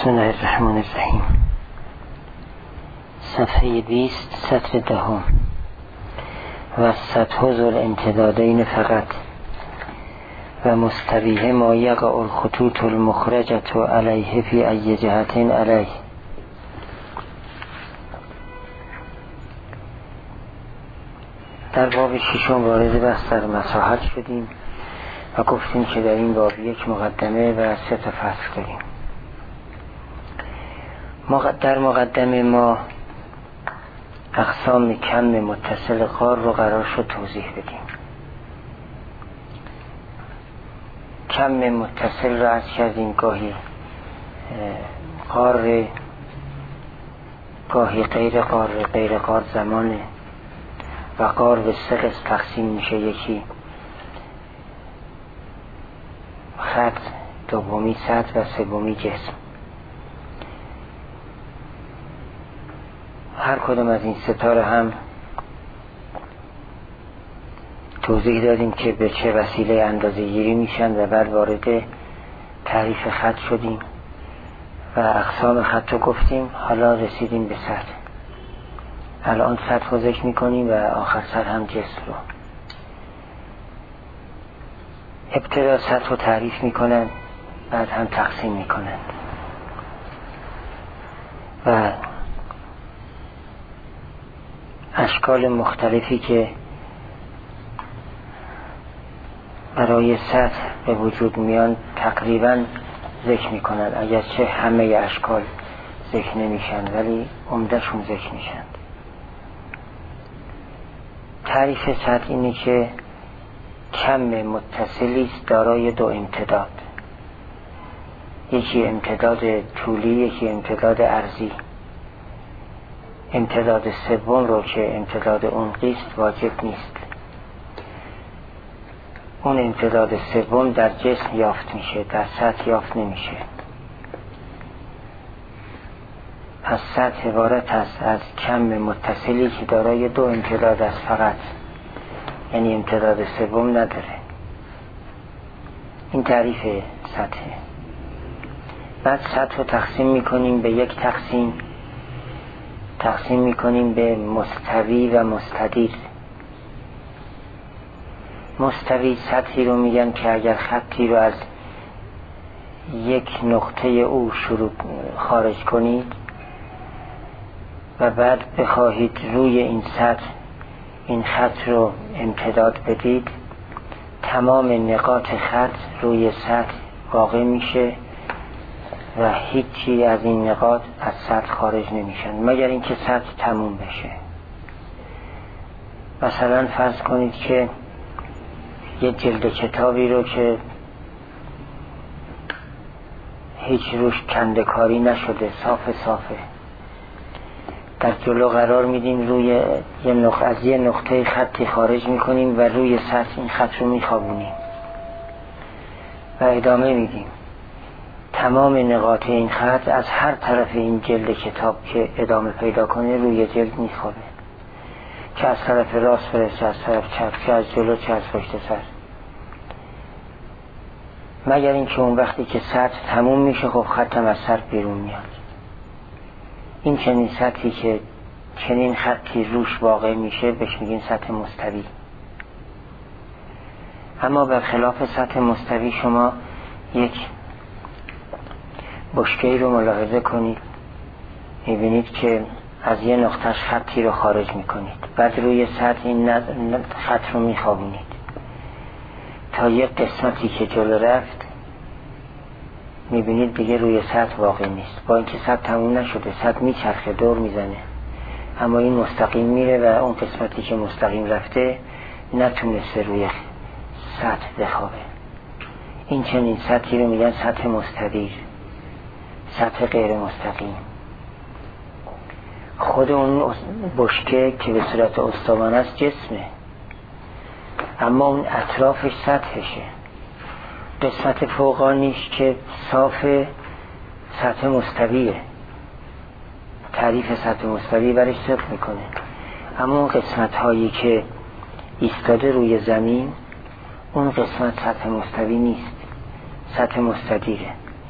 بسم الله الرحمن الرحیم. صفحه 20 سطر 10 و سطح ذو الامتدادین فقط و مستویه ما یقع الخطوط المخرجة علیه فی ای جهت علیه. در باب ششم وارد بحث در مساحت شدیم و گفتیم که در این باب یک مقدمه و 3 فصل داریم. در مقدمه ما اقسام کم متصل قار رو قرار شد توضیح بدیم. کم متصل رو عرض کردیم گاهی قار، گاهی غیر قار، غیر قار زمانه و قار به 3 قسم تقسیم میشه. یکی خط، دومی سطح و سومی جسم. هر کدوم از این 3 رو هم توضیح دادیم که به چه وسیله اندازه گیری میشن و بعد وارد تعریف خط شدیم و اقسام خط رو گفتیم. حالا رسیدیم به سطح. الان سطح رو ذکر میکنیم و آخر سر هم جسم رو. ابتدا سطح رو تعریف میکنن، بعد هم تقسیم میکنن و اشکال مختلفی که برای سطح به وجود میان تقریبا ذکر میکنن، اگرچه همه اشکال ذکر نمیشن ولی عمدهشون ذکر میشن. تعریف سطح اینه که کم متصلی است دارای 2 امتداد، یکی امتداد طولی، یکی امتداد عرضی. امتداد سوم رو که امتداد عمقی است واجب نیست. اون امتداد سوم در جسم یافت میشه، در سطح یافت نمیشه. پس سطح عبارت است از کم متصلی که دارای 2 امتداد است فقط، یعنی امتداد سوم نداره. این تعریف سطحه. بعد سطح رو تقسیم میکنیم به 1 تقسیم میکنیم به مستوی و مستدیر. مستوی سطحی رو میگن که اگر خطی رو از یک نقطه او خارج کنید و بعد بخواهید روی این سطح این خط رو امتداد بدید، تمام نقاط خط روی سطح واقع میشه و هیچی از این نقاط از سطح خارج نمیشن مگر اینکه سطح تموم بشه. مثلا فرض کنید که یه جلد کتابی رو که هیچ روش کنده‌کاری نشده، صافه در جلو قرار میدیم، روی از یه نقطه خطی خارج میکنیم و روی سطح این خط رو میخوابونیم و ادامه میدیم. تمام نقاط این خط از هر طرف این جلد کتاب که ادامه پیدا کنه روی جلد میخوابه، که از طرف راست برسه، از طرف چپ، که از جلو، چه از پشت سر. مگر اینکه اون وقتی که سطح تموم میشه خب خطم از سر بیرون میاد. این چنین سطحی که چنین خطی روش واقع میشه بهش میگین سطح مستوی. اما برخلاف سطح مستوی شما یک بشکه‌ای رو ملاحظه کنید، میبینید که از یه نقطهش خطی رو خارج میکنید، بعد روی سطح این خط رو میخوابونید تا یک قسمتی که جلو رفت میبینید دیگه روی سطح واقع نیست، با اینکه سطح تموم نشده، سطح میچرخه، دور میزنه، اما این مستقیم میره و اون قسمتی که مستقیم رفته نتونسته روی سطح بخوابه. این چنین سطحی رو میگن سطح مستدیر، سطح غیر مستقیم. خود اون بشکه که به صورت استوانه است جسمه، اما اون اطرافش سطحشه. قسمت فوقانیش که صاف سطح مستویه، تعریف سطح مستوی برش صدق میکنه. اما اون قسمت هایی که ایستاده روی زمین، اون قسمت سطح مستوی نیست، سطح مستدیره.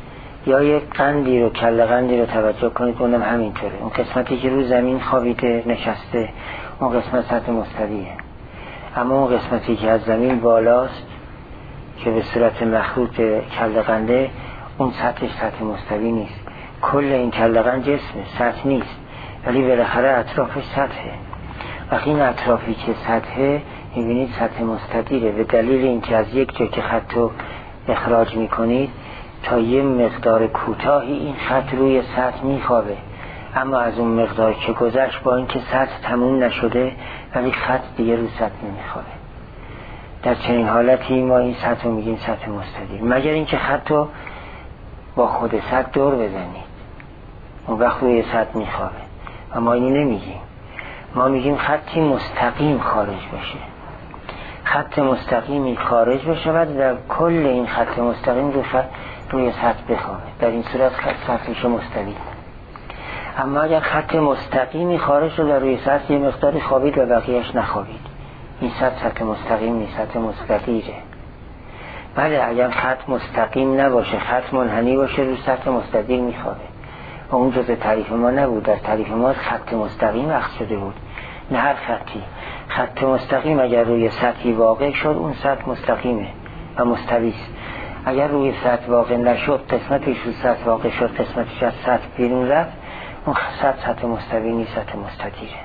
یا یک قندی رو، کله قندی رو توجه کنید، اونم همینطوره. اون قسمتی که رو زمین خوابیده نشسته، اون قسمت سطح مستویه. اما اون قسمتی که از زمین بالاست که به صورت مخروط کله قنده، اون سطحش سطح مستوی نیست. کل این کله قند جسمه، سطح نیست، ولی بالاخره اطرافش سطحه. وقتی این اطرافی که سطحه، میبینید سطح مستدیره. به دلیل اینکه از یک جا که خط رو اخراج میکنید تا یه مقدار کوتاهی این خط روی سطح میخوابه، اما از اون مقدار که گذشت با اینکه سطح تموم نشده ولی خط دیگه رو سطح نمیخوابه. در چنین حالتی ما این سطح رو میگیم سطح مستدیر، مگر اینکه خط رو با خود سطح دور بزنید، اون وقت روی سطح میخوابه. و ما اینو نمیگیم، ما میگیم خطی مستقیم خارج بشه، خط مستقیمی خارج بشه و در کل این خط مستقیم روی سطح بخوابه. در این صورت خط سطحش مستوی. اما اگر خط مستقیمی خارج شد در روی سطح یه مقداری خوابید و بقیهش نخوابید، این سطح مستقیم نیست، سطح مستدیره. بله اگر خط مستقیم نباشه، خط منحنی باشه، رو سطح مستدیر میخوابه. و اون جزء تعریف ما نبود. در تعریف ما خط مستقیم اخذ شده بود، نه هر خطی. خط مستقیم اگر روی سطحی واقع شد اون سطح مستقیمه و مستوی است. اگر روی سطح واقع نشد، قسمتش رو سطح واقع شد، قسمتش از سطح بیرون رفت، اون سطح مستوی نیست، سطح مستدیره.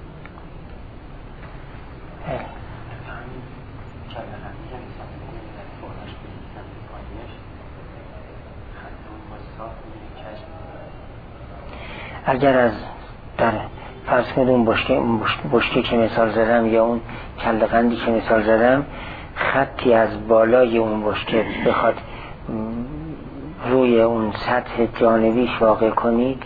اگر از در فرض کنید اون بشکه که مثال زدم یا اون کله قندی که مثال زدم، خطی از بالای اون بشکه بخواد روی اون سطح جانبیش واقع کنید،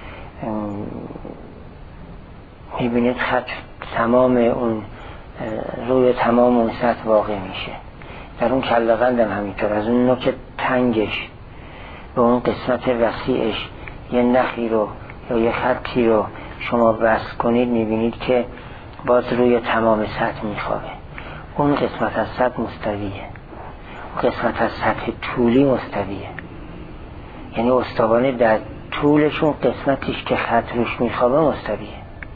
میبینید خط تمام اون روی تمام اون سطح واقع میشه. در اون کله قندم همینطور، از اون نوک تنگش به اون قسمت وسیعش یه نخی رو یا یه خطی رو شما بس کنید، میبینید که باز روی تمام سطح میخوابه. اون قسمت از سطح مستویه، اون قسمت از سطح طولی مستویه، یعنی استوانه در طولشون قسمتیش که خط روش میخوابه مستویه،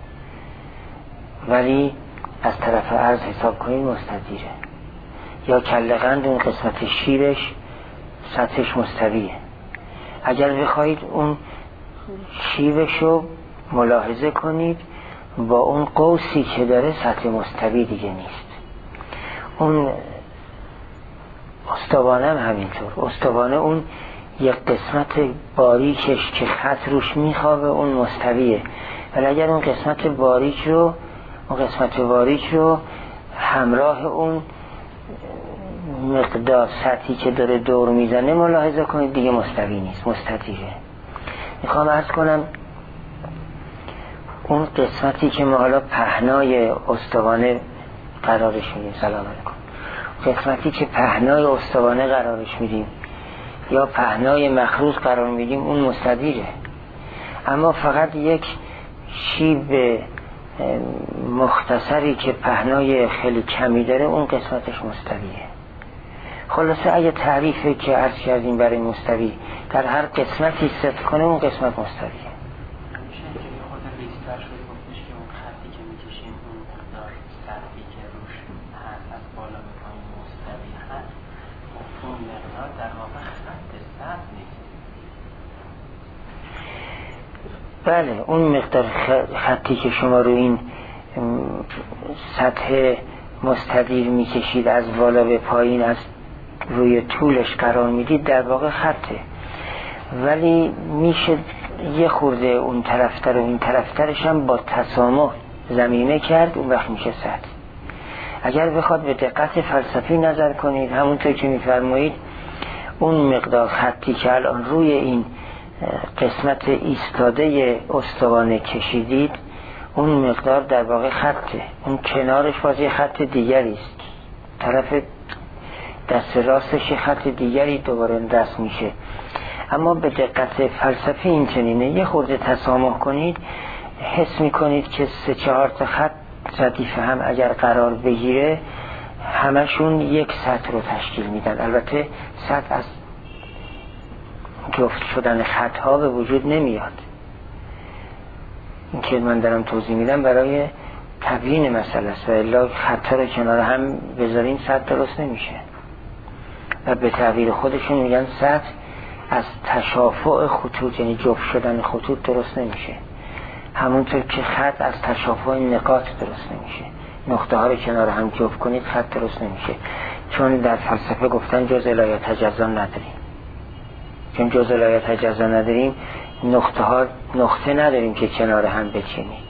ولی از طرف عرض حساب کنید مستدیره. یا کله قند اون قسمت شیرش سطحش مستویه. اگر بخواید اون شیبشو ملاحظه کنید، با اون قوسی که داره سطح مستوی دیگه نیست. اون استوانه هم همینطور، استوانه اون یک قسمت باریکش که خط روش میخوابه اون مستویه، ولی اگر اون قسمت باریک رو همراه اون مقدار سطحی که داره دور میزنه ملاحظه کنید، دیگه مستوی نیست، مستدیره. میخوام عرض کنم اون قسمتی که ما حالا پهنای استوانه قرارش میدیم، سلام علیکم، قسمتی که پهنای استوانه قرارش میدیم یا پهنای مخروط قرار میدیم، اون مستدیره. اما فقط یک شیب مختصری که پهنای خیلی کمی داره، اون قسمتش مستویه. خلاصه اگه تعریفه که عرض کردیم برای مستوی در هر قسمتی صدق کنه، اون قسمت مستویه. بله اون مقدار خطی که شما رو این سطح مستدیر میکشید از بالا به پایین، از روی طولش قرار میدید، در واقع خطه، ولی میشه یه خورده اون طرفتر و این طرفترش هم با تسامح ضمیمه کرد، اون وقت میشه سطح. اگر بخواد به دقت فلسفی نظر کنید، همونطور که میفرمایید اون مقدار خطی که الان روی این قسمت ایستاده استوانه کشیدید، اون مقدار در واقع خطه، اون کنارش باز یه خط دیگری است، طرف دست راستش خط دیگری دوباره دست میشه. اما به دقت فلسفی این چنینه، یه خورده تسامح کنید حس میکنید که 3-4 تا خط ردیف هم اگر قرار بگیره همشون یک سطح رو تشکیل میدن. البته سطح از جفت شدن خطها به وجود نمیاد. این که من دارم توضیح میدم برای تبیین مسئله است، و الا خطا رو کنار هم بذاریم سطح درست نمیشه. و به تعبیر خودشون میگن سطح از تشافع خطوط، یعنی جفت شدن خطوط درست نمیشه، همونطور که خط از تشافع نقاط درست نمیشه. نقطه ها رو کنار هم جفت کنید خط درست نمیشه، چون در فلسفه گفتن جز لا یتجزا نداریم. چون جز لا یتجزا نداریم، نقطه نداریم که کنار هم بچینید.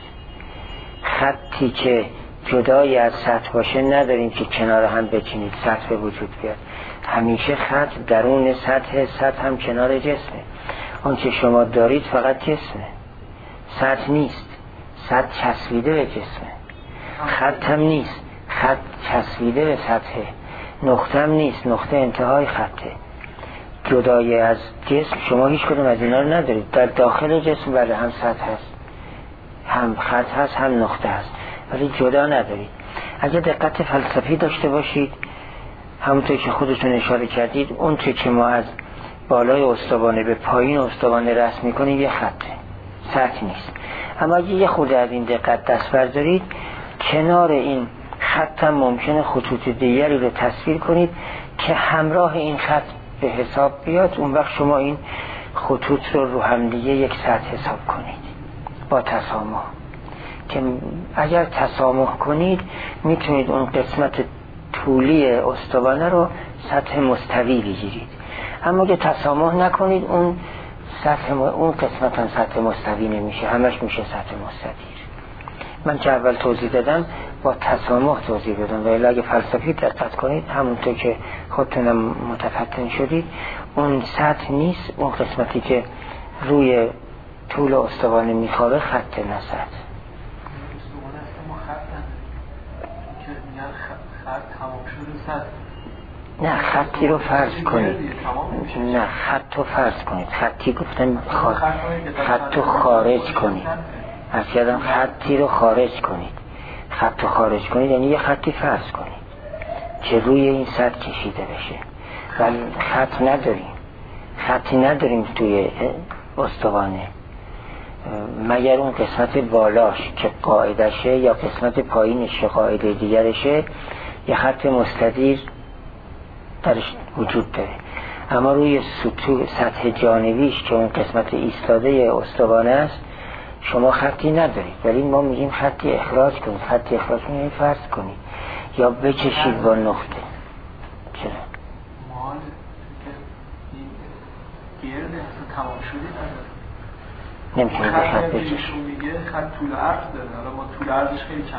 خطی که جدای از سطح باشه نداریم که کنار هم بچینید سطح به وجود بیاد. همیشه خط درون سطح هم کنار جسمه. اون که شما دارید فقط جسمه، سطح نیست. سطح چسبیده به جسمه، خط هم نیست، خط چسبیده به سطحه. نقطه هم نیست، نقطه انتهای خطه. جدای از جسم شما هیچ کدوم از اینا رو ندارید. در داخل جسم بله هم سطح هست، هم خط هست، هم نقطه هست، ولی جدا ندارید. اگه دقت فلسفی داشته باشید، همونطور که خودتون اشاره کردید، اون که ما از بالای استوانه به پایین استوانه رسم میکنیم یه خطه، سطح نیست. اما اگه یه خورده از این دقت دست بردارید، کنار این خط هم ممکنه خطوط دیگری رو تصویر کنید که همراه این خط به حساب بیاد. اون وقت شما این خطوط رو هم دیگه یک سطح حساب کنید با تسامح. که اگر تسامح کنید میتونید اون قسمت طولی استوانه رو سطح مستوی بگیرید. اما اگه تسامح نکنید اون قسمت هم سطح مستوی نمیشه، همش میشه سطح مستدیر. من که اول توضیح دادم با تسامح توضیح دادم، ولی اگه فلسفی دقت کنید، همونطور که خودتونم متفتن شدید، اون سطح نیست، اون قسمتی که روی طول استوانه میخوابه خط نه سطح. استوانه است ما خط که میگن خط تمام شده سطح. نه، خطی رو فرض کنید. نه، خط رو فرض کنید. خطی گفتن خط رو خارج کنید. از کردم خطی رو خارج کنید. خط رو خارج کنید یعنی یه خطی فرض کنید که روی این سطح کشیده بشه. ولی خط نداریم، خطی نداریم توی استوانه، مگر اون قسمت بالاش که قاعدشه یا قسمت پایینش که قاعده دیگرشه یه خط مستدیر درش وجود داره. اما روی سطح جانبیش که اون قسمت ایستاده استوانه است شما خطی ندارید، ولی ما میگیم خطی اخراج کنید. خطی اخراج کنید یعنی فرض کنید یا بکشید با نقطه. چرا؟ مال این گرد اصلا تمام شدی نداره، نمیتونید به خط بکشید. میگه خط طول عرض داره، حالا ما طول عرضش خیلی کم.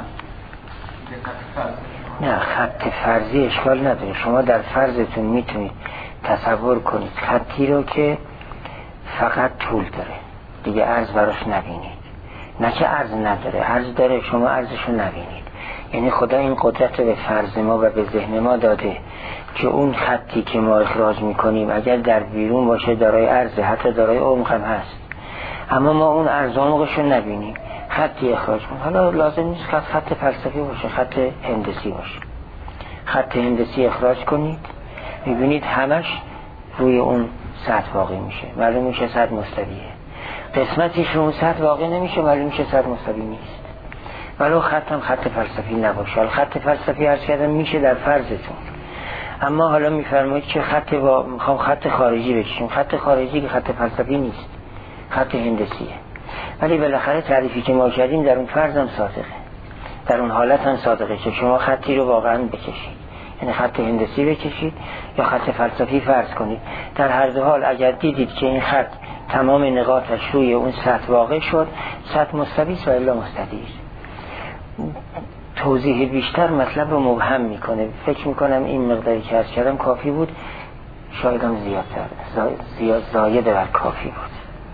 نه، خط فرضی اشکال نداره. شما در فرضتون میتونید تصور کنید خطی رو که فقط طول داره، دیگه عرض براش نبینید. نه که عرض نداره، عرض داره، شما عرضشو نبینید. یعنی خدا این قدرت رو به فرض ما و به ذهن ما داده که اون خطی که ما اخراج میکنیم اگر در بیرون باشه دارای عرضه، حتی دارای عمق هم هست، اما ما اون عرض عمقشو نبینیم، خطی اخراج کنیم. حالا لازم نیست خط فلسفی باشه، خط هندسی باشه. خط هندسی اخراج کنید، میبینید همش روی اون سطح واقع میشه، معلوم میشه سطح مستویه. قسمتیش رو اون سطح واقع نمیشه، معلوم میشه سطح مستوی نیست. ولو خط هم خط فلسفی نباشه. خط فلسفی عرض کردم میشه در فرضتون. اما حالا میفرمایید که میخوام خط خارجی بکشیم. خط خارجی که خط فلسفی نیست، خط هندسیه. ولی بالاخره تعریفی که ما کردیم در اون فرض هم صادقه، در اون حالت هم صادقه که شما خطی رو واقعا بکشید، یعنی خط هندسی بکشید یا خط فلسفی فرض کنید. در هر دو حال اگر دیدید که این خط تمام نقاطش روی اون سطح واقع شد، سطح مستوی است و الا مستدیر. توضیح بیشتر مطلب رو مبهم میکنه. فکر میکنم این مقداری که عرض کردم کافی بود، شاید هم زایده بر کافی بود.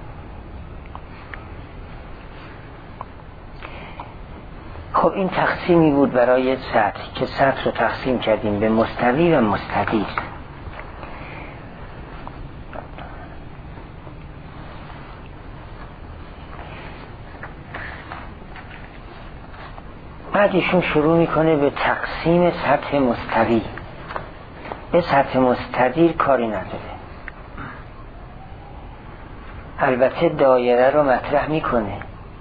خب این تقسیمی بود برای سطح که سطح رو تقسیم کردیم به مستوی و مستدیر. بعد ایشون شروع میکنه به تقسیم سطح مستوی. به سطح مستدیر کاری نداره. البته دایره رو مطرح میکنه،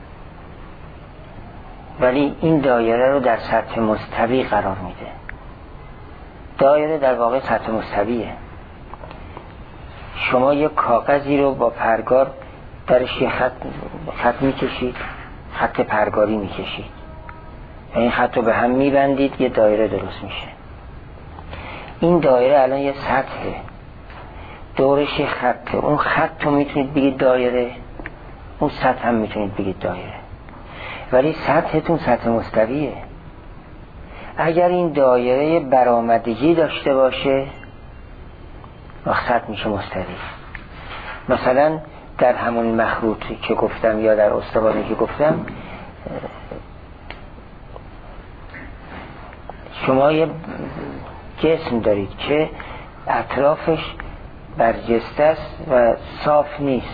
ولی این دایره رو در سطح مستوی قرار میده. دایره در واقع سطح مستویه. شما یک کاغذی رو با پرگار درش یه خط میکشید، خط پرگاری میکشید، این خط رو به هم میبندید، یه دایره درست میشه. این دایره الان یه سطحه، دورش یه خطه. اون خط رو میتونید بگید دایره، اون سطح هم میتونید بگید دایره، ولی سطحتون سطح مستویه. اگر این دایره برآمدگی داشته باشه وقت سطح میشه مستوی. مثلا در همون مخروطی که گفتم یا در استوانه که گفتم، شما یه جسم دارید که اطرافش برجسته است و صاف نیست،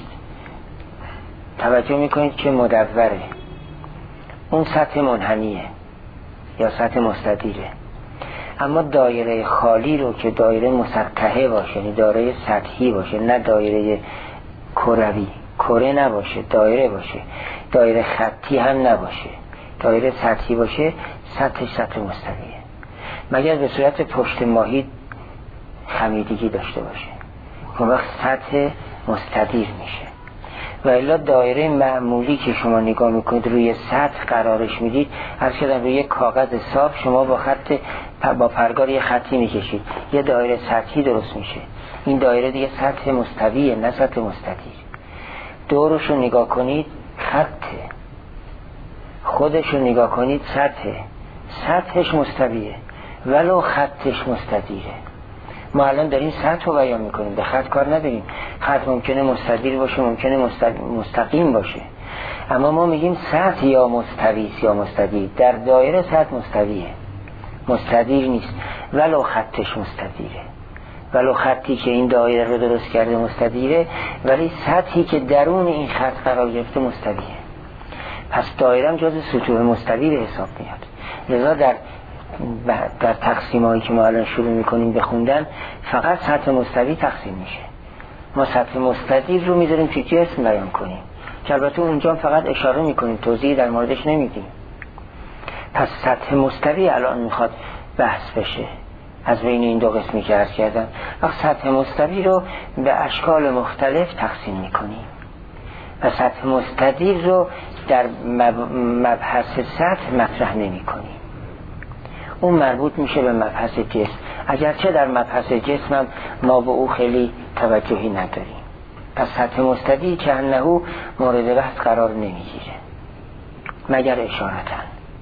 توجه میکنید که مدوره، اون سطح منحنیه یا سطح مستدیره. اما دایره خالی رو که دایره مسطحه باشه، یعنی دایره سطحی باشه، نه دایره کروی، کره نباشه، دایره باشه، دایره خطی هم نباشه، دایره سطحی باشه، سطح سطح مستویه. مگر به صورت پشت ماهی خمیدگی داشته باشه، اون وقت سطح مستدیر میشه. و الا دایره معمولی که شما نگاه میکنید روی سطح قرارش میدید، هر چقدر روی کاغذ صاف شما با پرگار یه خطی میکشید، یه دایره سطحی درست میشه. این دایره دیگه سطح مستویه، نه سطح مستدیر. دورش رو نگاه کنید خطه، خودش رو نگاه کنید سطحش مستویه ولو خطش مستدیره. ما الان داریم سطح رو بیان میکنیم، به خط کار نداریم. خط ممکنه مستدیر باشه، ممکنه مستقیم باشه، اما ما میگیم سطح یا مستوی یا مستدیر. در دایره سطح مستویه، مستدیر نیست، ولو خطش مستدیره، ولو خطی که این دایره رو درست کرده مستدیره، ولی سطحی که درون این خط قرار گرفته مستویه. پس دایره هم جز سطوح مستوی به حساب میاد. لذا در تقسیم هایی که ما الان شروع میکنیم بخوندن، فقط سطح مستوی تقسیم میشه. ما سطح مستدیر رو میذاریم که جسم بیان کنیم، که البته اونجا فقط اشاره میکنیم، توضیحی در موردش نمیدیم. پس سطح مستوی الان میخواد بحث بشه از بین این دو قسمی که عرض کردم. وقت سطح مستوی رو به اشکال مختلف تقسیم میکنیم و سطح مستدیر رو در مبحث سطح مطرح نمی کنیم. اون مربوط میشه به مبحث جسم، اگرچه در مبحث جسم هم ما به او خیلی توجهی نداریم. پس سطح مستدیر که انهو مورد بحث قرار نمیگیره مگر اشارتن.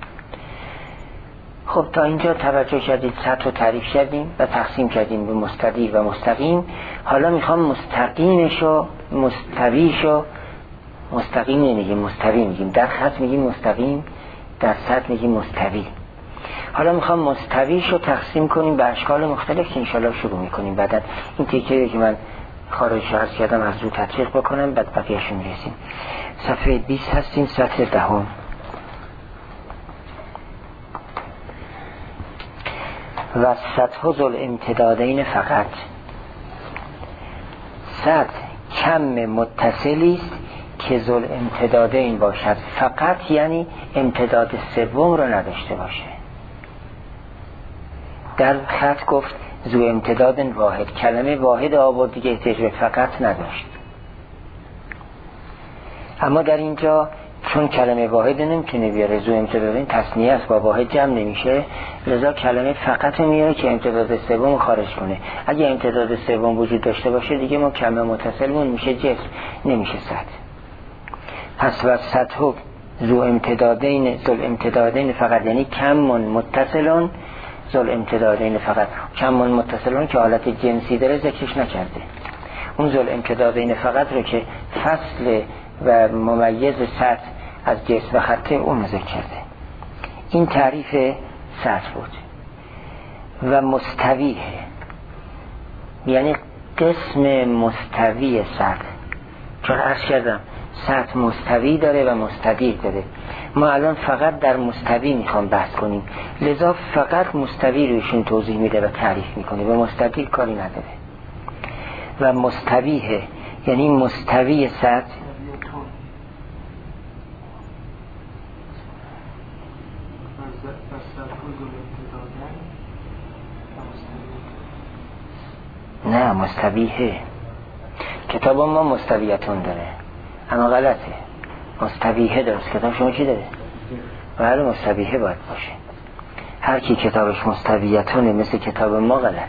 خب تا اینجا توجه کردید، سطح رو تعریف کردیم و تقسیم کردیم به مستدیر و مستقیم. حالا میخوام مستقیمش و مستویش و، مستقیم نمیگیم مستوی میگیم، در خط میگیم مستقیم، در سطح میگیم مستوی. حالا میخوام مستویش رو تقسیم کنیم به اشکال مختلف که انشالله شروع میکنیم. بعد این تیکه که من خارج عرض کردم از رو تطبیق بکنم، بعد بقیه‌اش میرسیم. صفحه 20 هستیم، سطر 10. و سطح ذل امتدادین فقط، سطح کم متصلی است که ذل امتدادین باشد، فقط یعنی امتداد سوم رو نداشته باشه. در خط گفت ذو امتداد واحد، کلمه واحد آورد دیگه، احتیاج به فقط نداشت. اما در اینجا چون کلمه واحد نمیتونه بیاره، ذو امتدادین تثنیه است، با واحد جمع نمیشه، لذا کلمه فقط میاره که امتداد سوم خارج کنه. اگه امتداد سوم وجود داشته باشه دیگه ما کلمه متصلمون میشه جسم، نمیشه سطح. پس و سطح ذو امتدادین، ذو امتدادین فقط یعنی کم متصلون، ذو امتدادین فقط. کم متصلون که حالت جنسی داره ذکرش نکرده، اون ذو امتدادین فقط رو که فصل و ممیز سطح از جسم و خطه اون ذکر کرده. این تعریف سطح بود. و مستویه یعنی قسم مستوی سطح، چون عرض کردم سطح مستوی داره و مستدیر داره. ما الان فقط در مستوی میخوام بحث کنیم، لذا فقط مستوی روشون توضیح میده و تعریف میکنه، و مستدیر کاری نداره. و مستویه یعنی مستوی سطح. نه مستویه. کتاب ما مستویتون داره اما غلطه. مستویه درست. کتاب شما چی داره؟ بله مستویه باید باشه. هر کی کتابش مستویتونه مثل کتاب ما غلط.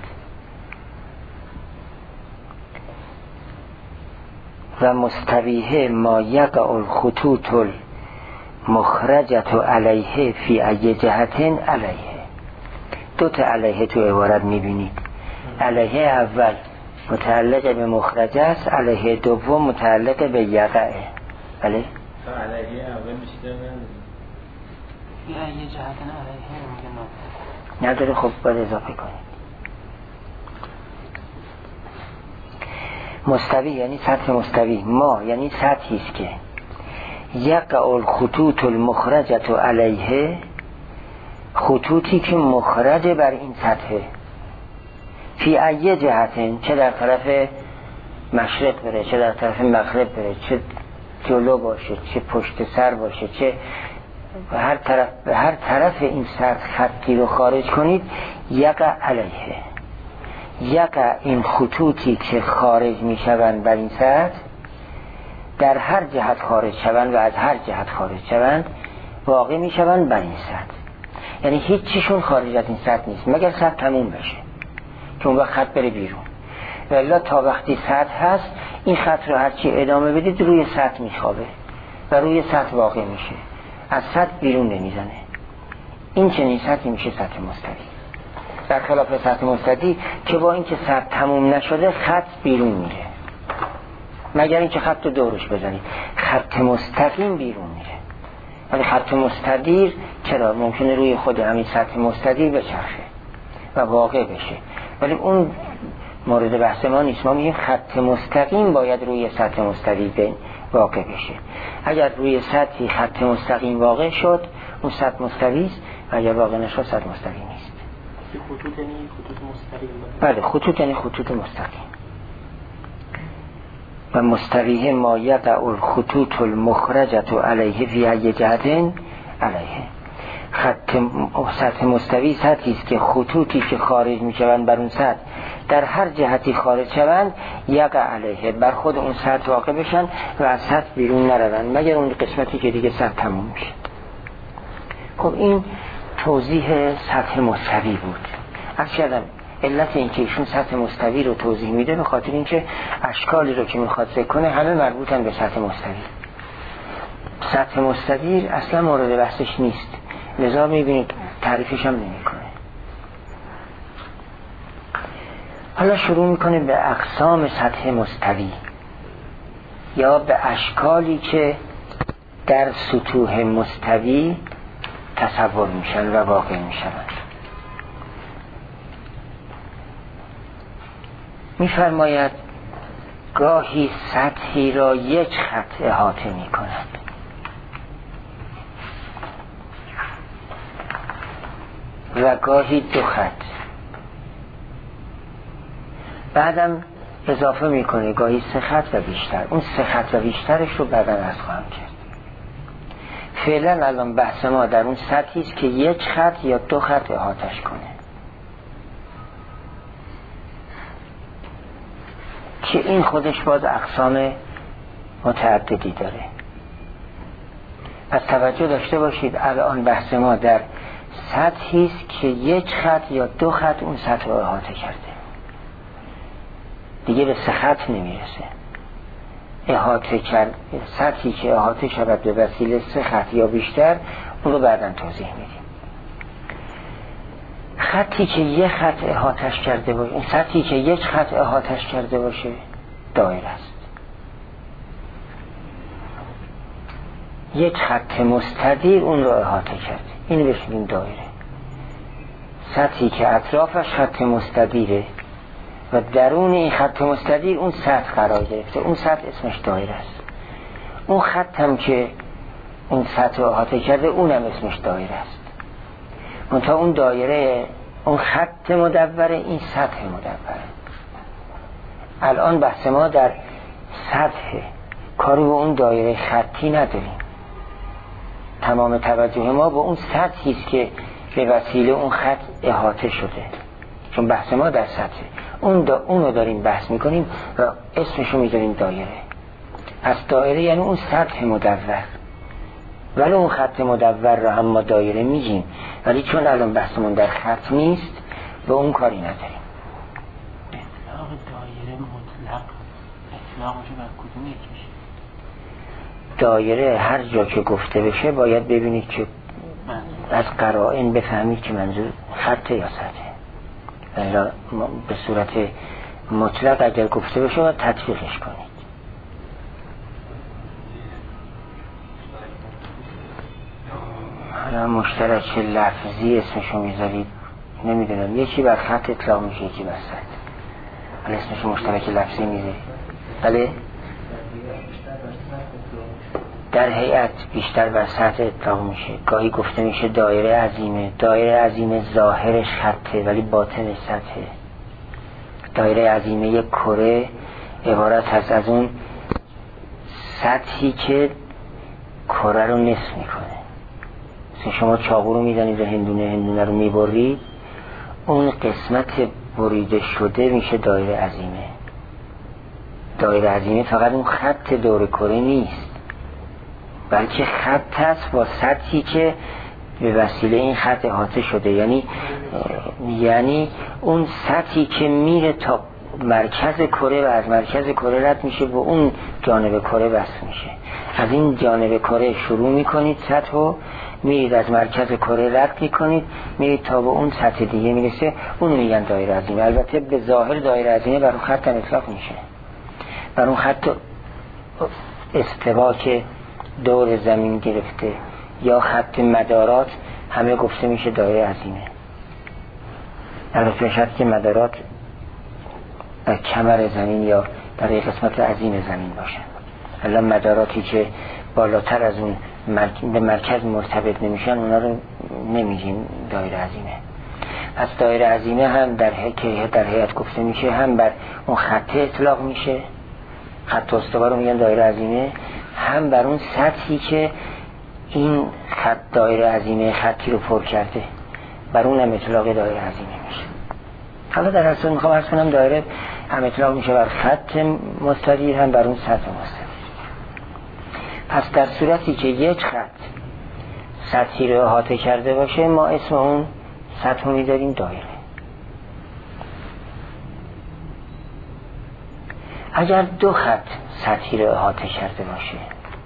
و مستویه ما یقع الخطوط المخرجة علیه فی ای جهت علیه. دو تا علیه تو عبارت میبینید. علیه اول متعلق به مخرجه است، علیه دوم متعلق به یقعه. بله؟ علیه اول میشه فی ای جهت علیه نداره. خب باید اضافه کنید. مستوی یعنی سطح مستوی. ما یعنی سطحی است که یقع الخطوط المخرجة علیه، خطوطی که مخرج بر این سطحه، فی ای جهت، چه در طرف مشرق بره چه در طرف مغرب بره، چه جلو باشه چه پشت سر باشه، چه به هر طرف این سطح خطی رو خارج کنید، یقع علیه. یقع این خطوطی که خارج می شوند بر این سطح، در هر جهت خارج شوند و از هر جهت خارج شوند، واقع می شوند بر این سطح. یعنی هیچ چیشون خارج از این سطح نیست مگر سطح تموم بشه که اون وقت خط بره بیرون. ولی تا وقتی سطح هست این خط رو هرچی ادامه بدید روی سطح میخوابه و روی سطح واقع میشه، از سطح بیرون نمیزنه. این چنین سطحی میشه سطح مستوی. در خلاف سطح مستوی که با اینکه سطح تموم نشده خط بیرون میره، مگر اینکه خط رو دورش بزنید. خط مستقیم بیرون میره. ولی خط مستدیر چرا؟ ممکنه روی خود همین سطح مستدیر بچرخه و واقع بشه، ولی اون مورد بحث ما نیست. ما میگیم خط مستقیم باید روی سطح مستدیر واقع بشه. اگر روی سطحی خط مستقیم واقع شد اون سطح مستوی است و اگر واقع نشد سطح مستوی نیست. خطوط یعنی خطوط مستقیم. بله خطوط یعنی خطوط مستقیم. و مستویه ما یقع الخطوط المخرجة علیه فی ای جهت علیه. سطح مستوی سطحی است که خطوطی که خارج می شوند بر اون سطح در هر جهتی خارج شوند، یقع علیه، بر خود اون سطح واقع بشن و از سطح بیرون نروند مگر اون قسمتی که دیگه سطح تموم میشه. خب این توضیح سطح مستوی بود. عرض کردم علت این که ایشون سطح مستوی رو توضیح میده به خاطر اینکه اشکالی رو که میخواد ذکر کنه همه مربوطن به سطح مستوی. سطح مستوی اصلا مورد بحثش نیست، لذا میبینید تعریفش هم نمیکنه. حالا شروع میکنه به اقسام سطح مستوی یا به اشکالی که در سطوح مستوی تصور میشن و واقع میشن. میفرماید گاهی سطحی را یک خط احاطه میکند، و گاهی دو خط. بعدم اضافه میکنه گاهی سه خط و بیشتر. اون سه خط و بیشترش رو بعداً عرض خواهم کرد. فعلا الان بحث ما در اون سطحی است که یک خط یا دو خط احاطش کنه، که این خودش باز اقسام متعددی داره. پس توجه داشته باشید الان بحث ما در سطحی است که یک خط یا دو خط اون سطح رو احاطه کرده، دیگه به سه خط نمیرسه. احاطه کرد سطحی که احاطه شود به وسیله سه خط یا بیشتر اون رو بعداً توضیح میدیم. خطی که یک خط احاطش کرده باشه، این سطحی که یک خط احاطش کرده باشه دایره است. یک خط مستدیر اون رو احاطه کرده، اینو بهش میگیم دایره. سطحی که اطرافش خط مستدیره و درون این خط مستدیر اون سطح قرار گرفته، اون سطح اسمش دایره است. اون خط هم که اون سطح رو احاطه کرده اونم اسمش دایره است. منتها اون دایره، اون خط مدوره، این سطح مدوره. الان بحث ما در سطح، کاری به اون دایره خطی نداریم. تمام توجه ما به اون سطحی است که به وسیله اون خط احاطه شده، چون بحث ما در سطحه. اونو داریم بحث میکنیم و اسمشو میذاریم دایره. پس دایره یعنی اون سطح مدور، ولی اون خط مدور رو هم ما دایره میگیم، ولی چون الان بحثمون در خط نیست به اون کاری نداریم. اطلاق دایره مطلق اطلاقش بر کدوم یکیش؟ دایره هر جا که گفته بشه باید ببینید که از قرائن بفهمید که منظور خط یا سطحه. به صورت مطلق اگر گفته بشه باید تطبیقش کنید. حالا مشترک لفظی اسمشو میذارید، نمیدونم یکی بر خط اطلاق میشه یکی بر سطح. حالا اسمشو مشترک لفظی میذارید. بله در هیئت بیشتر بر سطح اطلاق میشه. گاهی گفته میشه دایره عظیمه. دایره عظیمه ظاهرش خطه ولی باطنش سطحه. دایره عظیمه یک کره عبارت هست از اون سطحی که کره رو نصف میکنه. شما چاقو رو میزنید و هندونه رو میبرید، اون قسمت بریده شده میشه دایره عظیمه. دایره عظیمه فقط اون خط دور کره نیست، بلکه خط هست با سطحی که به وسیله این خط احاطه شده، یعنی اون سطحی که میره تا مرکز کره و از مرکز کره رد میشه و اون جانب کره وصل میشه. از این جانب کره شروع میکنید سطحو، میرید از مرکز کره رد میکنید میرید تا به اون سطح دیگه میرسه، اونو میگن دایره عظیمه. البته به ظاهر دایره عظیمه بر اون خط اطلاق میشه، بر اون خط استوا که دور زمین گرفته یا خط مدارات همه گفته میشه دایره عظیمه. البته شاید که مدارات در کمر زمین یا در یک قسمت عظیم زمین باشن. الان مداراتی که بالاتر از اون به مرکز مرتبط نمیشن اونا رو نمیگیم دایره عظیمه. پس دایره عظیمه هم در هیئت گفته میشه، هم بر اون خط اطلاق میشه، خط استوا رو میگن دایره عظیمه، هم بر اون سطحی که این خط دایره عظیمه خطی رو پر کرده بر اون هم اطلاق دایره عظیمه میشه. حالا در اصل میخوام عرض کنم دایره هم اطلاق میشه بر خط مستدیر هم بر اون سطح مستدیر. پس در صورتی که یک خط سطحی رو احاطه کرده باشه ما اسم اون سطح رو میذاریم دایره. اگر دو خط سطحی رو احاطه کرده باشه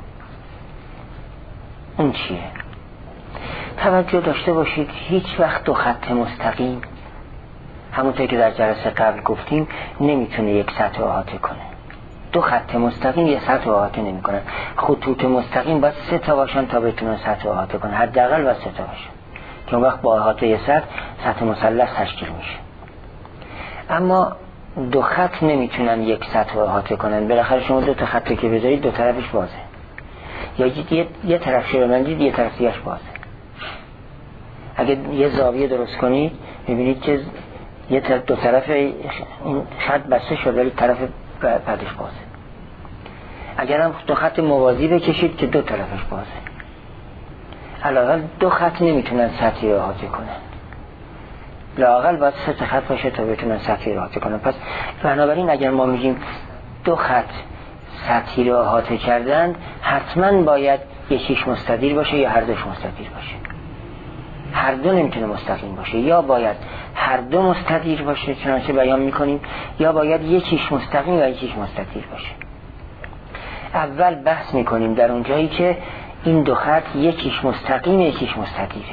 اون چیه؟ توجه داشته باشید هیچ وقت دو خط مستقیم، همونطور که در جلسه قبل گفتیم، نمیتونه یک سطح احاطه کنه. دو خط مستقیم یک سطح احاطه نمیکنن. خطوط مستقیم باید 3 تا باشن تا بتونن سطح احاطه کنن، حداقل باید 3 تا باشن که اون وقت با احاطه سطح مثلث تشکیل میشه. اما دو خط نمیتونن یک سطح احاطه کنن. بالاخره شما 2 تا خطی که بذارید دو طرفش بازه، یا یه طرف شو ببندید یه طرف دیگه‌اش بازه. اگه یه زاویه درست کنید میبینید که یه طرف دو طرف این خط بسته شده ولی طرف بعدش بازه. اگر هم دو خط موازی بکشید که دو طرفش بازه. علاوه دو خط نمیتونن سطحی رو احاطه کنن، لااقل باید 3 تا خط باشه تا بتونن سطحی رو احاطه کنن. پس بنابراین اگر ما میگیم دو خط سطحی رو احاطه کردن، حتما باید یکیش مستدیر باشه یا هر دوش مستدیر باشه. هر دو نمیتونه مستقیم باشه، یا باید هر دو مستدیر باشه چنانچه بیان میکنیم، یا باید یکیش مستقیم و یکیش مستدیر باشه. اول بحث میکنیم در اون جایی که این دو خط یکیش مستقیم یکیش مستدیره،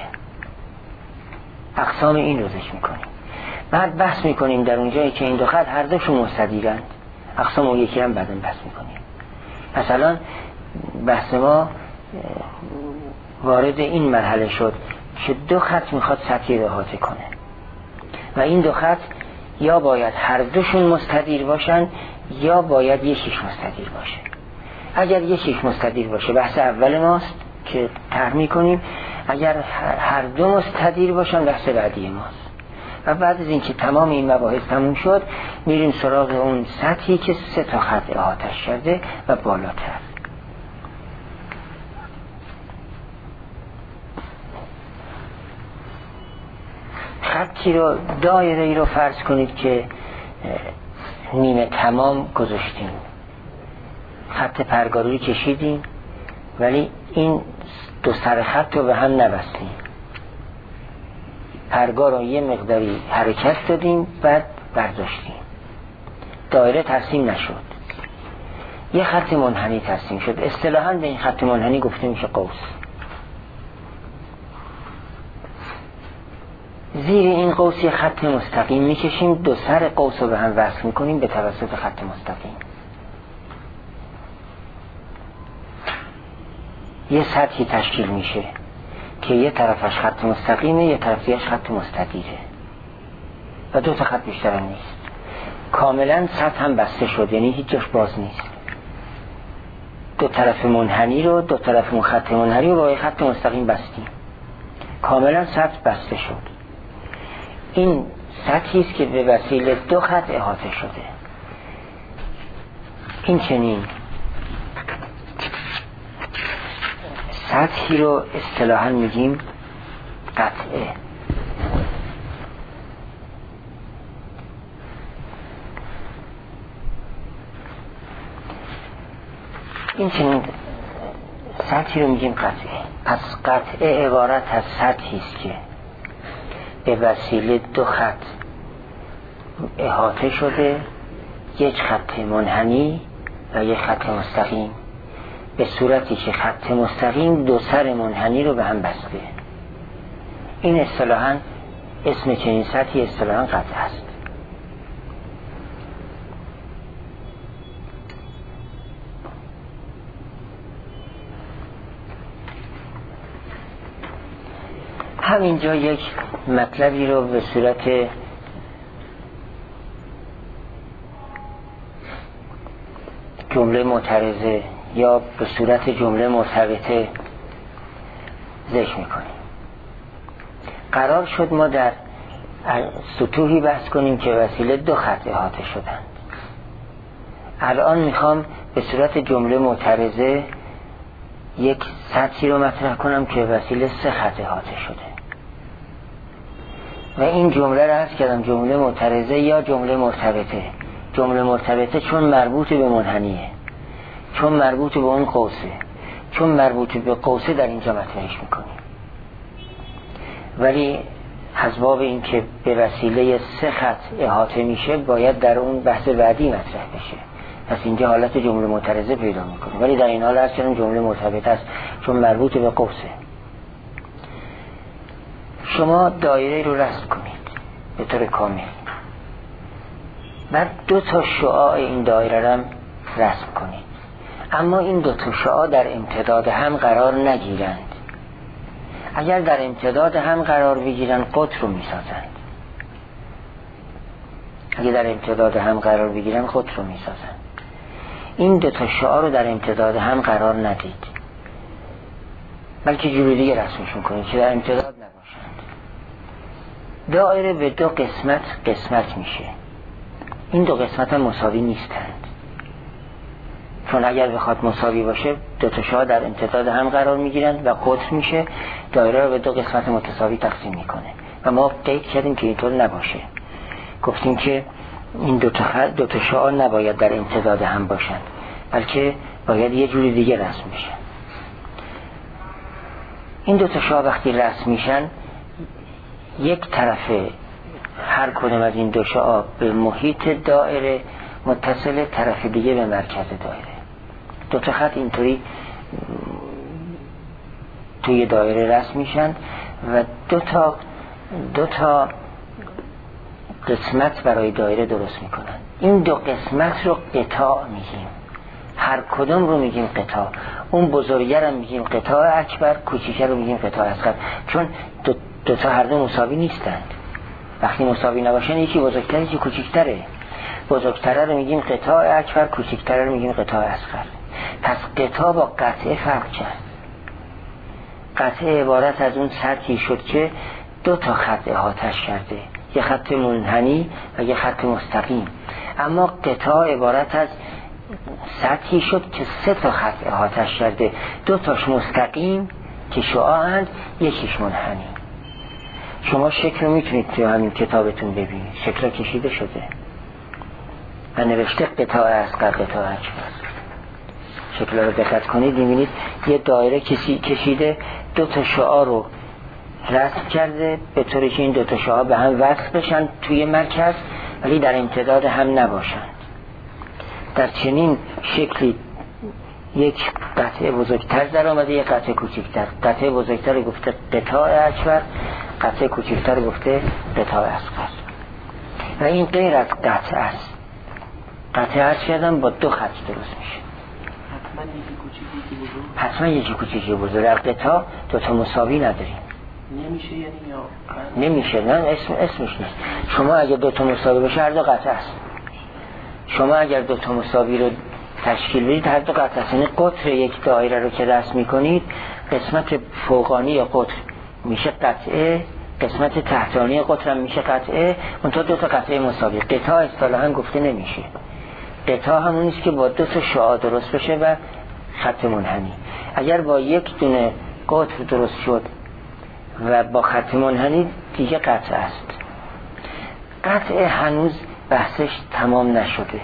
اقسام این رو ذکر میکنیم. بعد بحث میکنیم در اون جایی که این دو خط هر دوشون مستدیرند، اقسام اون یکی هم بعداً بحث میکنیم. مثلا بحث ما وارد این مرحله شد که دو خط میخواد سطحی رو احاطه کنه و این دو خط یا باید هر دوشون مستدیر باشن یا باید یکیش مستدیر باشه. اگر یکیش مستدیر باشه بحث اول ماست که طرح میکنیم، اگر هر دو مستدیر باشن بحث بعدی ماست. و بعد از اینکه تمام این مباحث تموم شد میریم سراغ اون سطحی که 3 تا خط احاطه‌اش کرده و بالاتر. خطی رو، دایره‌ای رو فرض کنید که نیمه تمام گذاشتیم، خط پرگارویی کشیدیم ولی این 2 سر خط رو به هم نبستیم، پرگار رو یه مقداری حرکت دادیم بعد برداشتیم، دایره ترسیم نشد، یه خط منحنی ترسیم شد. اصطلاحاً به این خط منحنی گفته میشه قوس. زیر این قوس یه خط مستقیم میکشیم، 2 سر قوس رو به هم وصل میکنیم به توسط خط مستقیم. یه سطحی تشکیل میشه که یه طرفش خط مستقیمه، یه طرفیش خط مستدیره و 2 تا خط بیشتر هم نیست. کاملا سطح هم بسته شد، یعنی هیچ جاش باز نیست. 2 طرف منحنی رو، 2 طرف خط منحنی رو با یه خط مستقیم بستیم، کاملا سطح بسته شد. این سطحی است که به وسیله 2 خط احاطه شده. این چنین سطحی رو اصطلاحاً میگیم قطعه. این چنین سطحی رو میگیم قطعه. پس قطعه عبارت از سطحی است که به وسیله 2 خط احاطه شده، یک خط منحنی و یک خط مستقیم، به صورتی که خط مستقیم 2 سر منحنی رو به هم بسته. این اصطلاحاً اسم چنین سطحی اصطلاحاً قطعه است. همینجا یک مطلبی رو به صورت جمله معترضه یا به صورت جمله مرتبطه ذکر میکنیم. قرار شد ما در سطوحی بحث کنیم که وسیله 2 خط احاطه شدند. الان میخوام به صورت جمله معترضه یک سطحی رو مطرح کنم که وسیله 3 خط احاطه شده و این جمله رو عرض کردم جمله معترضه یا جمله مرتبطه. جمله مرتبطه چون مربوط به منحنیه، چون مربوط به اون قوسه، چون مربوط به قوسه در اینجا مطرحش میکنیم. ولی از باب این که به وسیله 3 خط احاطه میشه باید در اون بحث بعدی مطرح بشه، پس اینجا حالت جمله معترضه پیدا میکنه. ولی در این حال عرض کردم جمله مرتبطه است چون مربوط به قوسه. شما دایره رو رسم کنید به طور کامل، بعد 2 تا شعاع این دایره رو رسم کنید، اما این 2 تا شعاع در امتداد هم قرار نگیرند. اگر در امتداد هم قرار بگیرند قطر رو میسازند. اگر در امتداد هم قرار بگیرند قطر رو میسازند. این 2 تا شعاع رو در امتداد هم قرار ندید، بلکه جوری دیگه رسمشون کنید که در امتداد نباشند. دایره به 2 قسمت میشه. این 2 قسمت هم مساوی نیستند، چون اگر بخواد مساوی باشه 2 تا شعاع در امتداد هم قرار میگیرند و قطر میشه، دایره رو به 2 قسمت متساوی تقسیم میکنه و ما قید کردیم که اینطور نباشه. گفتیم که این 2 تا شعاع نباید در امتداد هم باشند، بلکه باید یه جوری دیگه رسم میشن. این 2 تا شعاع وقتی رسم میشن، یک طرف هر کدوم از این 2 شعاع به محیط دایره متصل، طرف دیگه به مرکز دایره. 2 تا خط اینطوری توی دایره رسم میشن و 2 تا قسمت برای دایره درست میکنن. این 2 قسمت رو قطاع میگیم، هر کدوم رو میگیم قطاع. اون بزرگه رو میگیم قطاع اکبر، کوچیکه رو میگیم قطاع اصغر، چون 2 تا هر دو مساوی نیستند. وقتی مساوی نباشن یکی بزرگتره یکی کوچیکتره. بزرگتره رو میگیم قطاع اکبر، کوچیکتره رو میگیم قطاع اصغر. پس قطاع با قطعه فرق کرد. قطعه عبارت از اون سطحی شد که 2 تا خط احاطه‌اش کرده، یه خط منحنی و یه خط مستقیم. اما قطاع عبارت از سطحی شد که 3 تا خط احاطه‌اش کرده، 2 تاش مستقیم که شعاعند، یکیش منحنی. شما شکل رو میتونید تو همین کتابتون ببینید، شکل کشیده شده و نوشته قطاع اصغر قطاع اکبر. شکل رو دقت کنید می‌بینید یه دایره کشیده، 2 تا شعاع رو رسم کرده به طوری که این 2 تا شعاع به هم وصل بشن توی مرکز ولی در امتداد هم نباشند. در چنین شکلی یک قطعه بزرگتر در آمده، یک قطعه کوچکتر. قطعه بزرگتر رو گفته قطاع اکبر، قطعه کوچکتر رو گفته قطاع اصغر. و این غیر از قطعه است. قطعه عرض کردم با 2 خط درست میشه. حتما یکی کوچیکی بزرگ. در قطعه 2 تا مساوی نداریم. نمیشه یعنی یا نمیشه، نه اسمش نیست. شما اگر 2 تا مساوی بشه هر 2 قطعه است. شما اگر 2 تا مساوی رو تشکیل بدید هر 2 قطعه است. یعنی قطر یک دایره رو که رسم میکنید قسمت فوقانی یا قطر میشه قطعه، قسمت تحتانی قطر هم میشه قطعه، اون تا 2 تا قطعه مساوی. قطعه اصطلاحاً گفته نمیشه. قطعه همونیست که با 2 تا شعاع درست بشه و خط منحنی. اگر با 1 دونه قطر درست شد و با خط منحنی دیگه قطعه است. قطعه هنوز بحثش تمام نشده.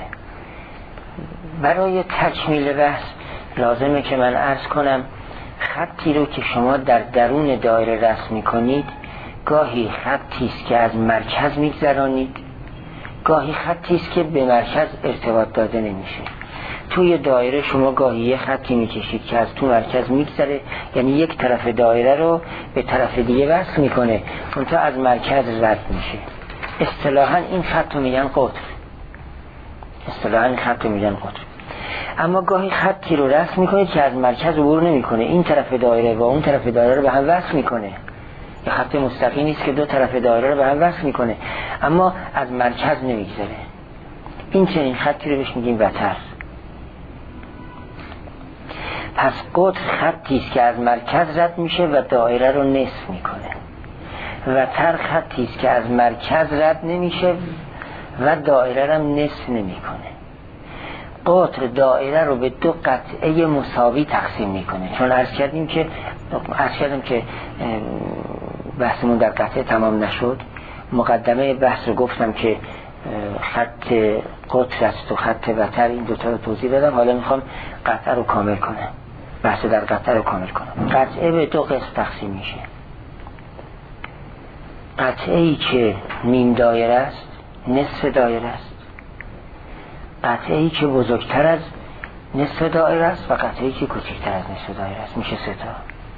برای تکمیل بحث لازمه که من عرض کنم خطی رو که شما در درون دایره رسم می‌کنید گاهی خطی است که از مرکز می‌گذرانید، گاهی خطی است که به مرکز ارتباط داده نمیشه. توی دایره شما گاهی یه خطی میکشید که از تو مرکز میگذره، یعنی یک طرف دایره رو به طرف دیگه وصل میکنه، اون تا از مرکز رد میشه. اصطلاحاً این خط رو میگن قطر. اصطلاحاً این خط رو میگن قطر. اما گاهی خطی رو رسم میکنید که از مرکز عبور نمیکنه، این طرف دایره و اون طرف دایره رو به هم وصل میکنه. یه خط مستقیمی است که 2 طرف دایره رو به هم وصل میکنه اما از مرکز نمیگذره. این چنین خطی رو بهش میگیم وتر. پس قطر خطی است که از مرکز رد میشه و دایره رو نصف میکنه. وتر خطی است که از مرکز رد نمیشه و دایره رو نصف نمیکنه. قطر دایره رو به 2 قطعه مساوی تقسیم میکنه. چون عرض کردم که بحثمون در قطعه تمام نشد. مقدمه بحث رو گفتم که خط قطر است و خط وتر، این 2 تا رو توضیح دادم. حالا میخوام قطعه رو کامل کنم، بحث در قطعه رو کامل کنم. قطعه به 2 قسم تقسیم میشه. قطعه ای که نیم دایره است، نصف دایره است. قطعه ای که بزرگتر از نصف دایره است و قطعه ای که کوچکتر از نصف دایره است. میشه 3 تا.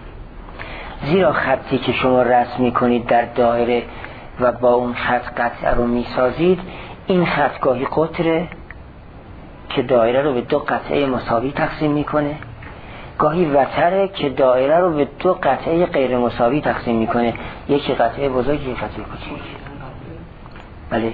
زیرا خطی که شما رسم میکنید در دایره و با اون خط قطعه رو میسازید، این خط گاهی قطره که دایره رو به 2 قطعه مساوی تقسیم میکنه، گاهی وتره که دایره رو به 2 قطعه غیر مساوی تقسیم میکنه، یکی قطعه بزرگ یکی قطعه کوچیک. بله،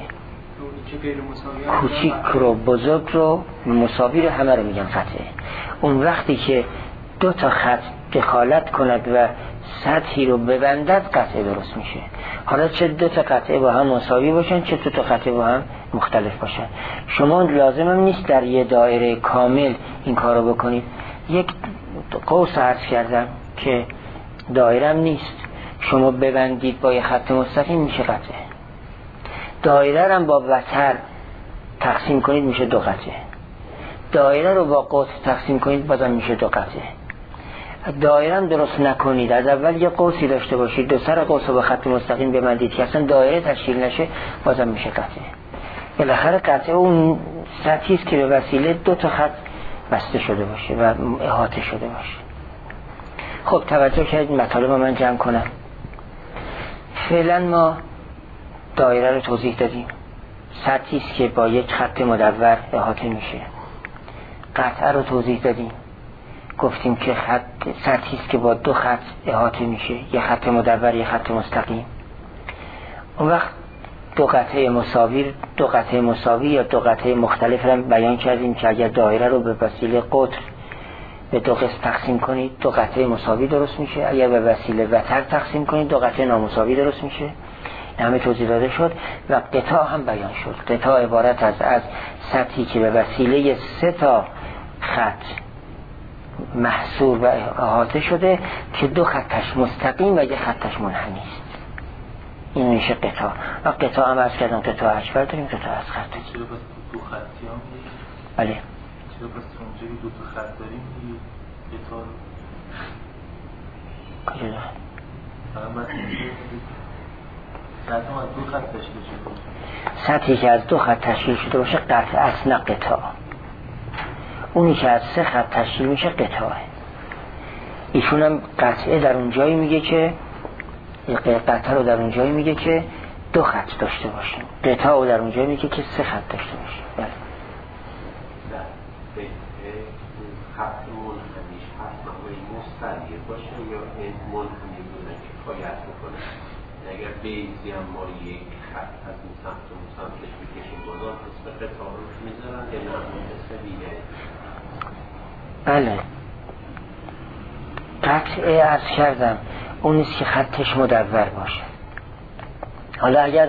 کوچیک رو بزرگ رو مساوی رو همه رو میگن قطعه. اون وقتی که 2 تا خط دخالت کند و سطحی رو ببندد قطعه درست میشه. حالا چه 2 تا قطعه با هم مساوی باشن چه 2 تا قطعه با هم مختلف باشن. شما لازم هم نیست در یه دایره کامل این کارو بکنید. یک قوس عرض کردم که دایره هم نیست، شما ببندید با یه خط مستقیم میشه قطعه. دایره هم با وتر تقسیم کنید میشه 2 قطعه. دایره رو با قوس تقسیم کنید بازم میشه 2 قطعه. دایره هم درست نکنید، از اول یه قوسی داشته باشید، 2 سر قوس رو با خط مستقیم ببندید که اصلا دایره تشکیل نشه بازم میشه قطعه. بالاخره قطعه اون سطحی است که به وسیله 2 تا خط بسته شده باشه و احاطه شده باشه. خب توجه کردید مطالب من جمع کنم. فعلا ما دایره رو توضیح دادیم، سطحی است که با یک خط مدور احاطه میشه. قطعه رو توضیح دادیم، گفتیم که سطحی است که با 2 خط احاطه میشه، یک خط مدور یک خط مستقیم. اون وقت 2 قطعه مساوی یا 2 قطعه مختلف رو بیان کردیم که اگر دایره رو به وسیله قطر به 2 قسم تقسیم کنید 2 قطعه مساوی درست میشه، اگر به وسیله وتر تقسیم کنید 2 قطعه نامساوی درست میشه. همه توضیح داده شد و قطاع هم بیان شد. قطاع عبارت از سطحی که به وسیله 3 تا خط محصور و احاطه شده که 2 خطش مستقیم و 1 خطش منحنی است. این میشه قطاع. و قطاع هم از کردن قطاع اکبر داریم، قطاع اصغر داریم. چرا بس 2 خطی هم نیست؟ بله. چرا بس اونجایی 2 تا خط داریم قطاع کجا داریم؟ فقط بس سطح هم از 2 خط تشکیل شده باشه. سطحی که از 2 خط تشکیل شده باشه قطع است، نه قطاع. اونی که از 3 خط تشکیل میشه قطاعه. ایشون هم قطعه در اون جایی میگه که قطعه رو در اون جایی میگه که 2 خط داشته باشیم، قطعه رو در اون جایی میگه که 3 خط داشته باشیم. بله. خط منحنیش حتما مستدیر باشه یا منحنی بودن که کفایت بکنه؟ اگر بیزی هم ما یک خط از این سمت و اون سمتش بکشیم بازار اسم قطعه روش میذارن یا نه اسم دیگه؟ بله، قطعه عرض کردم اون نیست که خطش مدور باشه. حالا اگر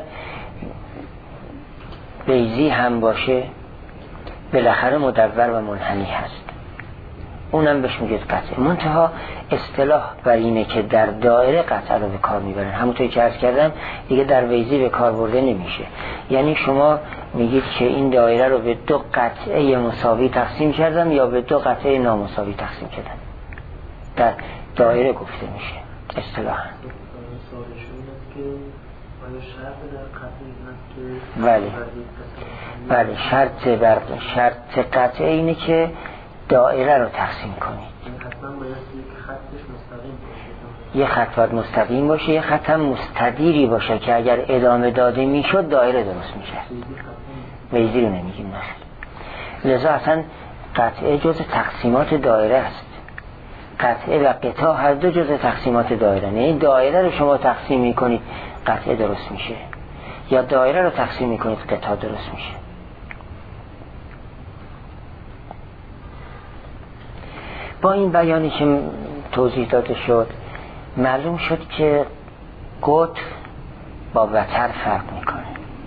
بیزی هم باشه بالاخره مدور و منحنی هست، اونم بهش میگه قطعه. منتها اصطلاح بر اینه که در دایره قطعه رو به کار میبرن، همونطوری که عرض کردم دیگه در بیزی به کار برده نمیشه. یعنی شما میگید که این دایره رو به 2 قطعه مساوی تقسیم کردم یا به 2 قطعه نامساوی تقسیم کردم، در دایره گفته میشه اصطلاحاً. بله شرط قطعه اینه که دایره رو تقسیم کنید. یه خط باید مستقیم باشه، یه خط هم مستدیری باشه که اگر ادامه داده میشد دایره درست میشه. بیزی رو نمیگیم نخیر. لذا اصلا قطعه جز تقسیمات دایره است. قطعه و قطاع هر دو جز تقسیمات دایره. یعنی دایره رو شما تقسیم میکنید قطعه درست میشه، یا دایره رو تقسیم میکنید قطاع درست میشه. با این بیانی که توضیح داده شد معلوم شد که قطر با وتر فرق میکنه،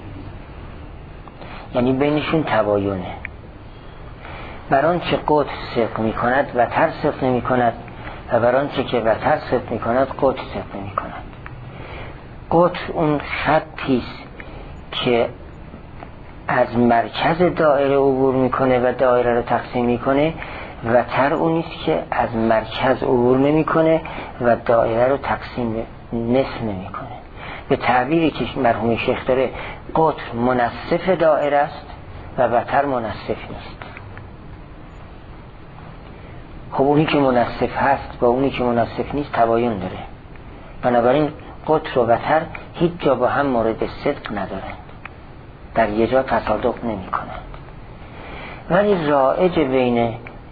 یعنی بینشون تباینه. بر آنچه قطر صدق میکند وتر صدق نمیکند و بر آنچه که وتر صدق میکند قطر صدق نمیکند. قطر اون خطیست که از مرکز دایره عبور میکنه و دایره رو تقسیم میکنه. وتر اونیست که از مرکز عبور نمیکنه و دایره رو تقسیم نصف نمیکنه. به تعبیری که مرحوم شیخ داره قطر منصف دایره است و وتر منصف نیست. خب اونی که منصف هست با اونی که منصف نیست تباین داره، بنابراین قطر و وتر هیچ جا با هم مورد صدق ندارند، در یه جا تصادق نمی کنند. ولی رایج بین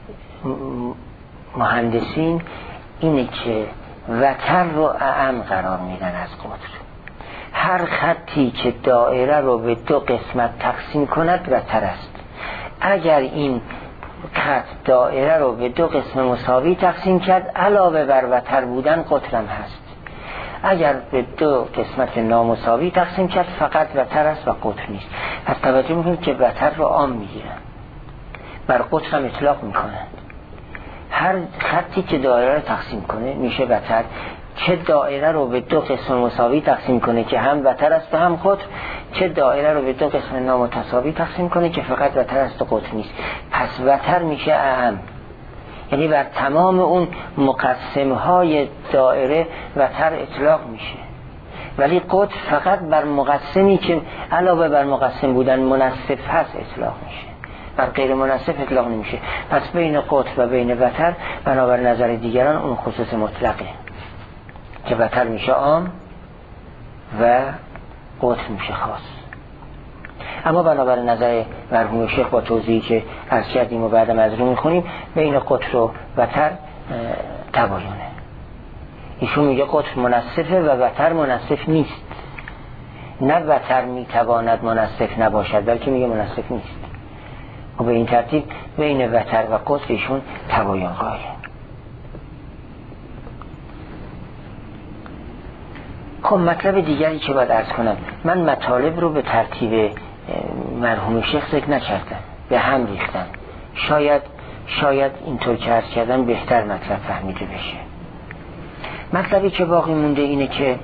مهندسین اینه که وتر رو اعم قرار میدن از قطر. هر خطی که دایره رو به 2 قسمت تقسیم کند وتر است. اگر این خط دایره رو به 2 قسم مساوی تقسیم کرد علاوه بر وتر بودن قطرم هست. اگر به 2 قسمت نامساوی تقسیم کرد فقط وتر است و قطر نیست. پس توجه میکنید که وتر رو عام میگیرن، بر قطر هم اطلاق میکنند. هر خطی که دایره رو تقسیم کنه میشه وتر، چه دایره رو به 2 قسم مساوی تقسیم کنه که هم وتر است و هم قطر، چه دایره رو به 2 قسم نامتساوی تقسیم کنه که فقط وتر است و قطر نیست. پس وتر میشه اعم، یعنی بر تمام اون مقسمهای دایره وتر اطلاق میشه. ولی قطر فقط بر مقسمی که علاوه بر مقسم بودن منصف هست اطلاق میشه، بر غیر منصف اطلاق نمیشه. پس بین قطر و بین وتر بنابر نظر دیگران اون خصوص مطلقه که وتر میشه عام و قطر میشه خاص. اما بنابر نظر مرحوم شیخ با توضیحی که عرض کردیم و بعدم از رو میخونیم بین قطر و وتر تباینه. ایشون میگه قطر منصفه و وتر منصف نیست. نه وتر میتواند منصف نباشد بلکه میگه منصف نیست. و به این ترتیب بین وتر و قطر ایشون تباین قائله. خب مطلب دیگری که باید عرض کنم، من مطالب رو به ترتیب مرحوم شیخ ذکر نکردم، به هم ریختم. شاید اینطور که عرض کردم بهتر مطلب فهمیده بشه. مطلبی که باقی مونده اینه که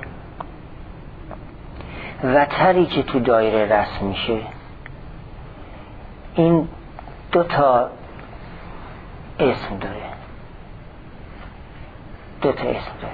وتری که تو دایره رسم میشه این 2 تا اسم داره، 2 تا اسم داره.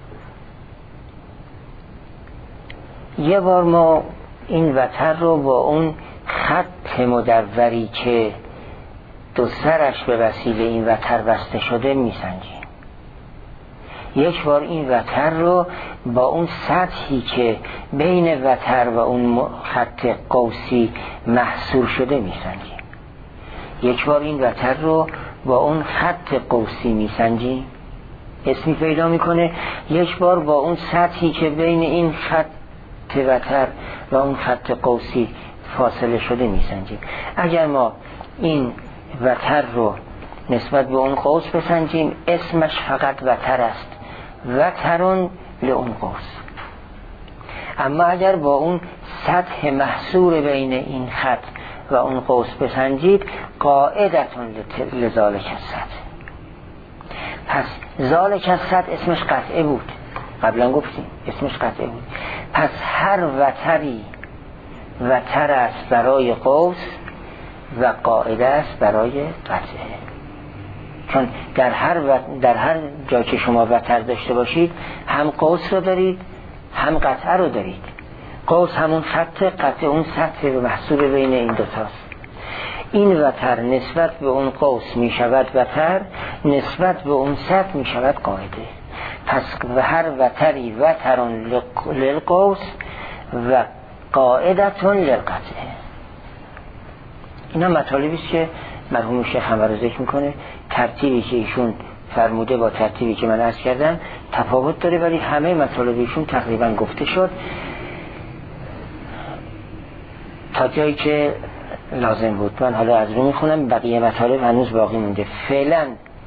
یه بار ما این وتر رو با اون خط مدوری که 2 سرش به وسیله این وتر بسته شده میسنجیم. یک بار این وتر رو با اون سطحی که بین وتر و اون خط قوسی محصور شده میسنجیم. یک بار این وتر رو با اون خط قوسی میسنجیم، اسمی پیدا میکنه. یک بار با اون سطحی که بین این خط وتر و اون خط قوسی فاصله شده میسنجیم. اگر ما این وتر رو نسبت به اون قوس بسنجیم، اسمش فقط وتر است، وترون لئون قوس. اما اگر با اون سطح محصور بین این خط و اون قوس بسنجید، قاعدتون لذالک السطح. پس ذالک السطح اسمش قطعه بود، قبلا گفتیم اسمش قطعه بود. پس هر وتری وتر است برای قوس و قاعده است برای قطعه. چون در هر جا که شما وتر داشته باشید، هم قوس رو دارید هم قطعه رو دارید. قوس همون خط، قطعه اون سطح محصول بین این 2 تاست. این وتر نسبت به اون قوس می شود وتر، نسبت به اون سطح می شود قاعده. پس و هر وتری وترون للقوس و قاعدتون للقطعه. اینا مطالبی است که مرحوم شیخ هم رو ذکر میکنه. ترتیبی که ایشون فرموده با ترتیبی که من عرض کردم تفاوت داره، ولی همه مطالب ایشون تقریبا گفته شد تا جایی که لازم بود. من حالا از رو میخونم، بقیه مطالب هنوز باقی مونده. فعلا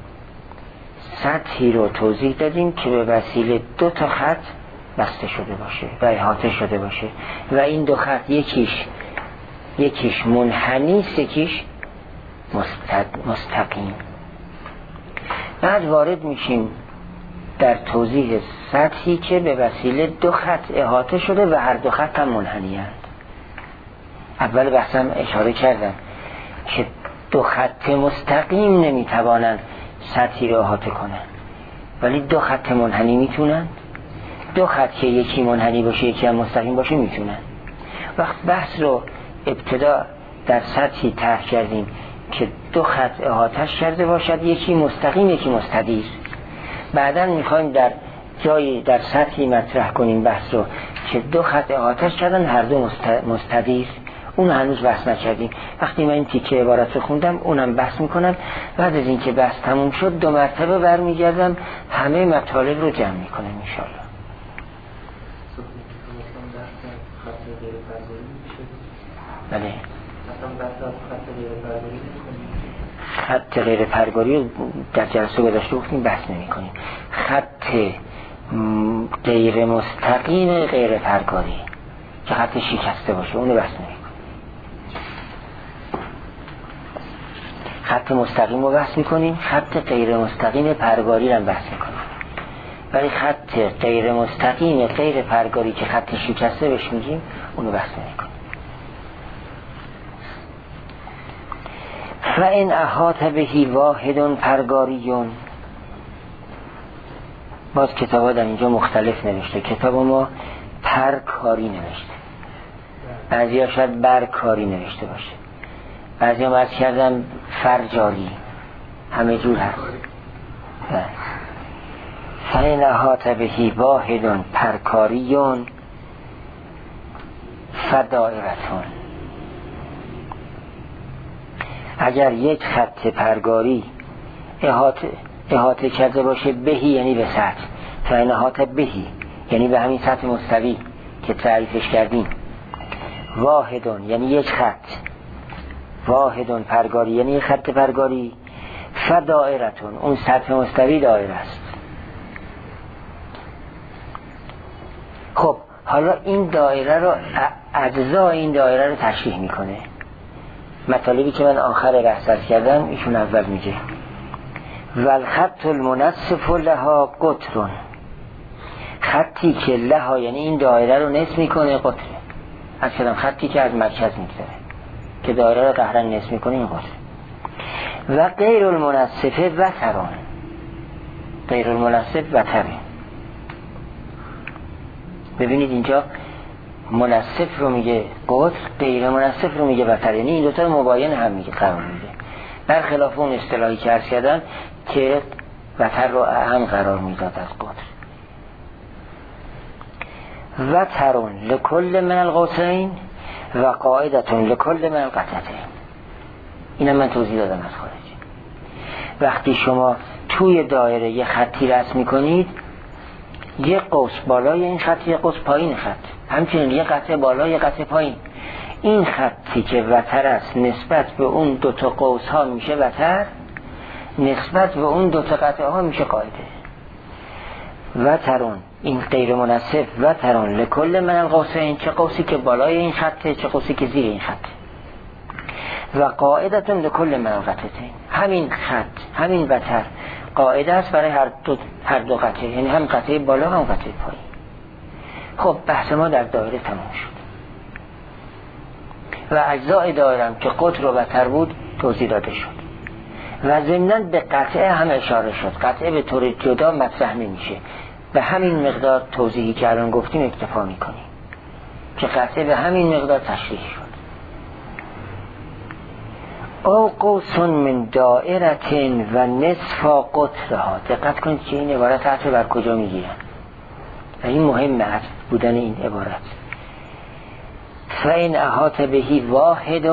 سطحی رو توضیح دادیم که به وسیله 2 تا خط بسته شده باشه و احاطه شده باشه و این 2 خط یکیش منحنی است، یکیش مستقیم. بعد وارد میشیم در توضیح سطحی که به وسیله 2 خط احاطه شده و هر 2 خط هم منحنی هست. اول بحثم اشاره کردم که 2 خط مستقیم نمیتوانند سطحی رو احاطه کنند، ولی 2 خط منحنی میتونن. 2 خط که یکی منحنی باشه یکی هم مستقیم باشه میتونن. وقت بحث رو ابتدا در سطحی طرح کردیم که 2 خط احاطه‌اش کرده باشد، یکی مستقیم یکی مستدیر. بعداً میخوایم در جایی در سطحی مطرح کنیم بحث رو که 2 خط احاطه‌اش کردن، هر 2 مستدیر. اون هنوز بحث نکردیم. وقتی من این تیکه عبارت رو خوندم اونم بحث میکنم. بعد از اینکه بحث تموم شد 2 مرتبه برمیگردم همه مطالب رو جمع میکنم انشالله. بله. خط غیر پرگاری رو در جلسه گذشته گفتیم بحث نمی کنیم. خط غیر مستقیم غیر پرگاری که خط شکسته باشه اونو بحث نمی کنیم. خط مستقیم رو بحث می کنیم، خط غیر مستقیم پرگاری رو بحث می کنیم. ولی خط غیر مستقیم غیر پرگاری که خط شکسته بهش میگیم اونو بحث نمی کنیم. فَإِنْ أَحَاطَ بِهِ وَاحِدٌ پرگاریون. باز کتاب ها در اینجا مختلف نوشته. کتاب ما پرکاری نوشته، بعضی ها شاید برکاری نوشته باشه، بعضی ها عرض کردم فرجاری، همه جور هست. فَإِنْ أَحَاطَ بِهِ وَاحِدٌ پرکاریون فَدَائِرَةٌ. اگر یک خط پرگاری احاطه کرده باشه بهی یعنی به سطح، فإن أحاط بهی یعنی به همین سطح مستوی که تعریفش کردیم، واحدون یعنی یک خط، واحدون پرگاری یعنی یک خط پرگاری، فدائرتون اون سطح مستوی دایره است. خب حالا این دایره رو، اجزای این دایره رو تشریح میکنه. مطالبی که من آخر بحث کردم ایشون اول میگه والخط المنصف لها قطر، خطی که لها یعنی این دایره رو نصف میکنه، قطره از کلام خطی که از مرکز میگذره که دایره رو قهرن نصف میکنه، این قطره. و غیر المنصف وتران، غیر المنصف وتره. ببینید اینجا منصف رو میگه قطر، غیر منصف رو میگه وتر، یعنی این دوتا رو مباین هم میگه قرار میده، برخلاف اون اصطلاحی که عرض کردن که وتر رو اهم قرار میداد از قطر. وترون لکل من القوسین و قاعدتون لکل من القطعتین. اینم من توضیح دادم از خارج. وقتی شما توی دایره یه خطی رسم میکنید، یه قوس بالای این خط، یه قوس پایین خط، همچنین یه قطعه بالا یه قطعه پایین. این خطی که وتر است نسبت به اون دوتا قوس ها میشه وتر، نسبت به اون دوتا قطعه ها میشه قاعده. وترون این غیر منصف، وترون لکل من القوسین، چه قوسی که بالای این خطه چه قوسی که زیر این خطه. و قاعدتون لکل من القطعتین، همین خط همین وتر قاعده است برای هر دو قطعه، یعنی هم قطعه بالا هم قطعه پایین. خب بحث ما در دایره تمام شد و اجزای دایره هم که قطر و وتر بود توضیح داده شد و ضمناً به قطعه هم اشاره شد. قطعه به طور جدا مطرح نمیشه، به همین مقدار توضیحی که الان گفتیم اکتفا میکنیم که قطعه به همین مقدار تشریح شد. او قوس من دائرت و نصف قطرها. دقت کنید که این عبارت عطف بر کجا میگیرن و این مهمه عطف بودن این عبارت. فإن احاط بهی واحد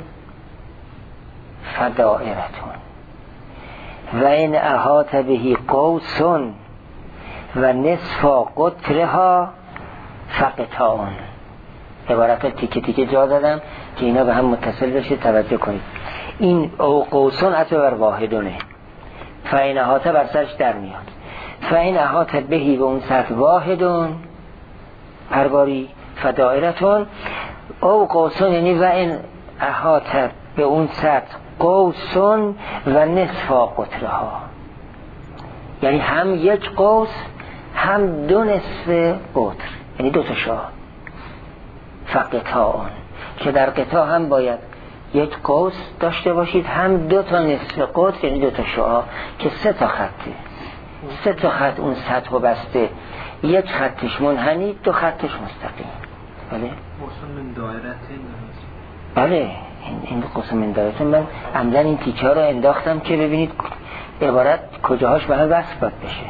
فدائرتون و این احاط بهی قوس و نصف قطرها فقطعون. عبارت تیکه تیکه جا دادم که اینا به هم متصل بشه، توجه کنید. این او قوسون عطف بر واحدونه، فإن احاط بر سرش در میاد. فإن احاط بهی به اون سطح واحدون هر باری فدائرتون، او قوسون یعنی و این احاط به اون سطح قوسون و نصف قطرها، یعنی هم یک قوس هم دو نصف قطر، یعنی دو تا شاه. فقطعون که در قطاع هم باید یک قوس داشته باشید هم دو تا نصف قطر، یعنی دو تا شعاع که سه تا خطه، سه تا خط اون سطح و بسته، یک خطش منحنی دو خطش مستقیم. بله قوس من دایره. بله این قوس من دایره. من عمدن این تیکه ها رو انداختم که ببینید عبارت کجاهاش به هم وصل باید بشه.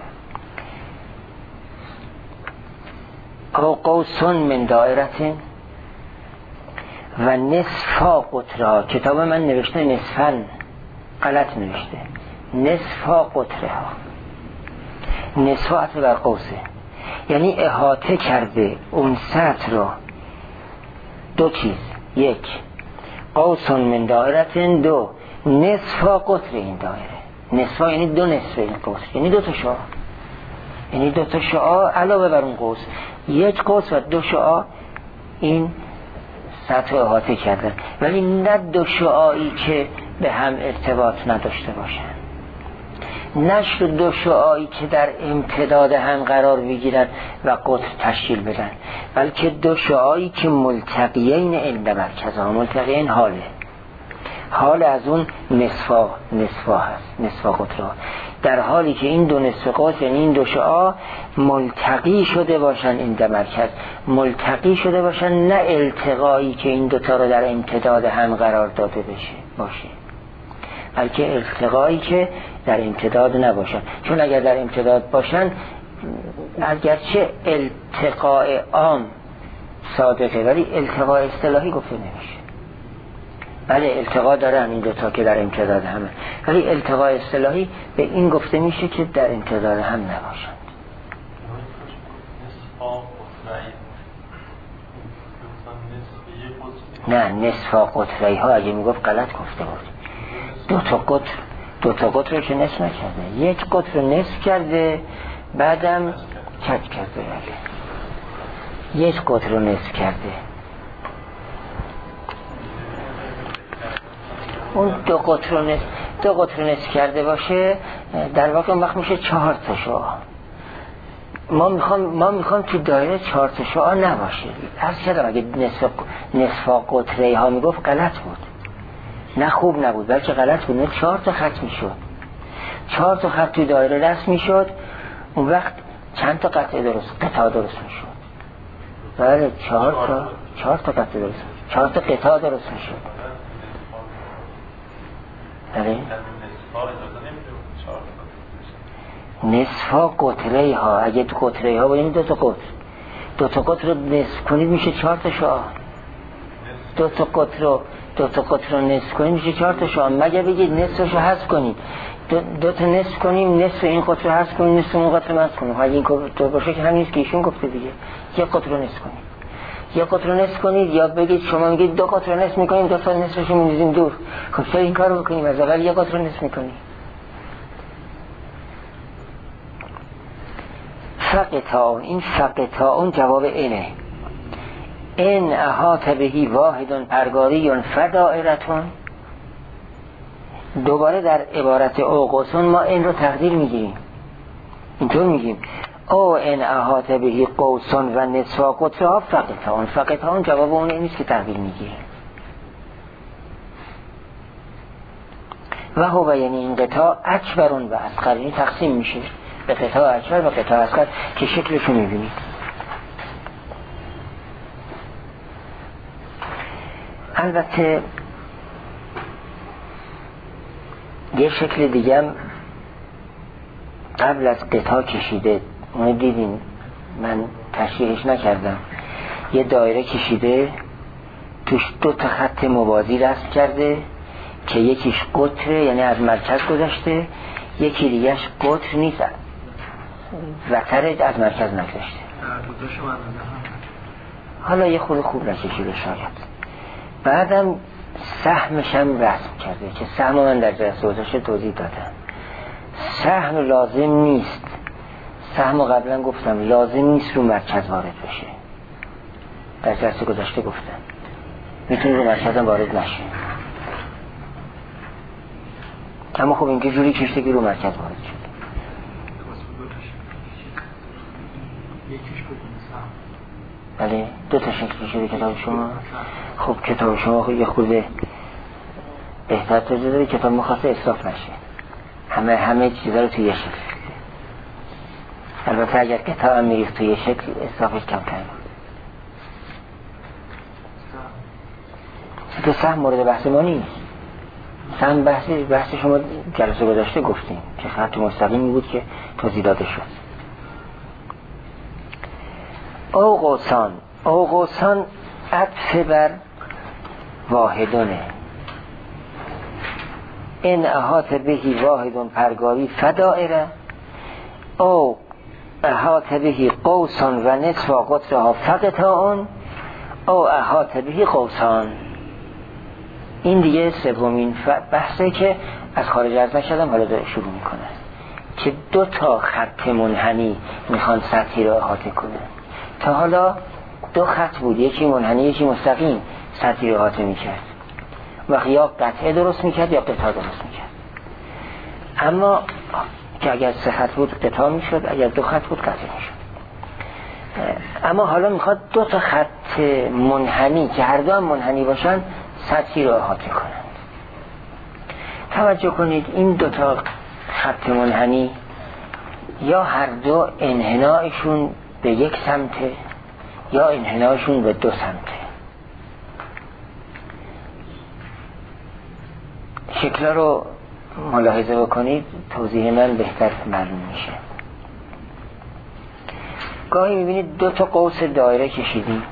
او قوسون من دایره و نصفا قطرها. کتاب من نوشته نصفن، غلط نوشته، نصفا قطرها. نصفا عطف بر قوسه، یعنی احاطه کرده اون سطح رو دو چیز، یک قوسون من دایره، دو نصفا قطر این دایره. نصفا یعنی دو نصف این قوس، یعنی دو تا شعاع، یعنی دو تا شعاع علاوه بر اون قوس، یک قوس و دو شعاع این سطح احاطه کردن، ولی نه دو شعاعی که به هم ارتباط نداشته باشن، نه دو شعاعی که در امتداد هم قرار بگیرن و قطر تشکیل بدن، بلکه دو شعاعی که ملتقیین عند مرکزها. ملتقیین حال از اون نصفا هست، نصفا قطرها، در حالی که این دو نصف قطر یعنی این دو شعاع ملتقی شده باشن عند مرکز، ملتقی شده باشن، نه التقایی که این دوتا رو در امتداد هم قرار داده باشه، بلکه التقایی که در امتداد نباشن. چون اگر در امتداد باشن اگرچه التقاء عام صادقه ولی التقاء اصطلاحی گفته نمیشه. بله التقا دارن این دوتا که در امتداد همه، ولی التقاء اصطلاحی به این گفته میشه که در امتداد هم نباشند. نه نصفا قطرهی ها اگه میگفت غلط گفته بود. دو تا قطر رو که نصف نکرده، یک قطر رو نصف کرده بعدم کج کرده. بله یک قطر رو نصف کرده. اون دو قطر رو نصف کرده باشه، در واقع اون وقت میشه 4 تا شعاع. ما میخوام تو دایره 4 تا شعاع نباشه. عرض کردم اگه نصفا قطره ها میگفت غلط بود، نه خوب نبود، بلکه غلط بود. نه 4 تا خط میشد، 4 تا خط تو دایره رسم میشد. اون وقت چند تا قطعه قطعه درست میشد؟ بله 4 تا قطعه درست میشد، 4 تا قطعه درست میشد. بله نصفا قطره ها، اگه تو قطره ها باید 2 تا قطر رو نصف کنید میشه 4 تا شعاع. 2 تا قطر رو نصف کنید میشه 4 تا شعاع. مگه بگید نصفش رو حذف کنید، 2 تا نصف کنیم، نصف این قطر رو حذف کنیم، نصف اون قطر رو حذف کنیم. اگه این قطر باشه که همین است که ایشون گفته دیگه، یک قطر رو نصف کنید، یک قطر رو نصف کنید. یا بگید شما میگید 2 قطر رو نصف میکنیم، 2 تا نصفش رو میندازیم دور. خب چرا این کارو بکنیم؟ از اول یک قطر رو نصف میکنیم. فقطاون، این فقطاون جواب اینه. این احاط بهی واحدون پرگاریون فدائرتون. دوباره در عبارت اوقوسون ما این رو تقدیر میگیریم، اینطور میگیم او این احاط بهی قوسون و نصفا قطره ها فقطاون. فقطاون جواب اون نیست که تقدیر میگیریم. و هو یعنی این قطاع اکبرون و اصغر، این تقسیم میشه به قطاع اکبر و قطاع اصغر که شکلشو میبینید. البته یه شکل دیگه هم قبل از قطاع کشیده، اونو دیدین، من تشریحش نکردم. یه دایره کشیده، توش 2 تا خط موازی رسم کرده که یکیش قطره، یعنی از مرکز گذاشته، یکی دیگهش قطر نیست، وترش از مرکز نگذاشته. حالا یه خود خوب نکشیده شاید. بعدم سهمش هم رسم کرده که سهم من در جلسه گذشته توضیح دادم. سهم لازم نیست، سهم قبلا گفتم لازم نیست رو مرکز وارد بشه، در جلسه گذشته گفتم میتونه رو مرکز هم وارد نشه، اما خب اینجا جوری کشته که رو مرکز وارد شد. بله 2 تا شکل شده کتاب شما. خب کتاب شما خب یه خورده بهتر توضیح داره، کتاب مخواسته اصراف نشه، همه چیزا رو توی یه شکل. البته اگر کتاب هم میریخت توی یه شکل اصرافش کمتر بود. که سهم مورد بحث ما نیست. سهم بحث شما جلسه گذاشته گفتیم که خط مستقیمی بود که توضیح داده شد. اوقوسان عطف بر واحدونه. این احاط بهی واحدون پرگاری فدائره، او احاط بهی قوسان و نصفا قطره ها فقطاون، او احاط بهی قوسان. این دیگه سومین بحثه که از خارج از نشدم، حالا داره شروع میکنه که 2 تا خط منحنی میخوان سطحی رو احاطه کنه. تا حالا 2 خط بود، یکی منحنی یکی مستقیم، سطحی رو احاطه میکرد. وقت یا قطعه درست میکرد یا قطعه درست میکرد. اما که اگر 3 خط بود قطعه میشد، اگر 2 خط بود قطعه میشد. اما حالا میخواد 2 تا خط منحنی که هر دو هم منحنی باشن سطحی رو احاطه کنند. توجه کنید این 2 تا خط منحنی یا هر دو انحنایشون به 1 سمته یا انحنایشون به 2 سمته. شکل رو ملاحظه بکنید، توضیح من بهتر معلوم میشه. گاهی میبینید 2 تا قوس دایره کشیدیم،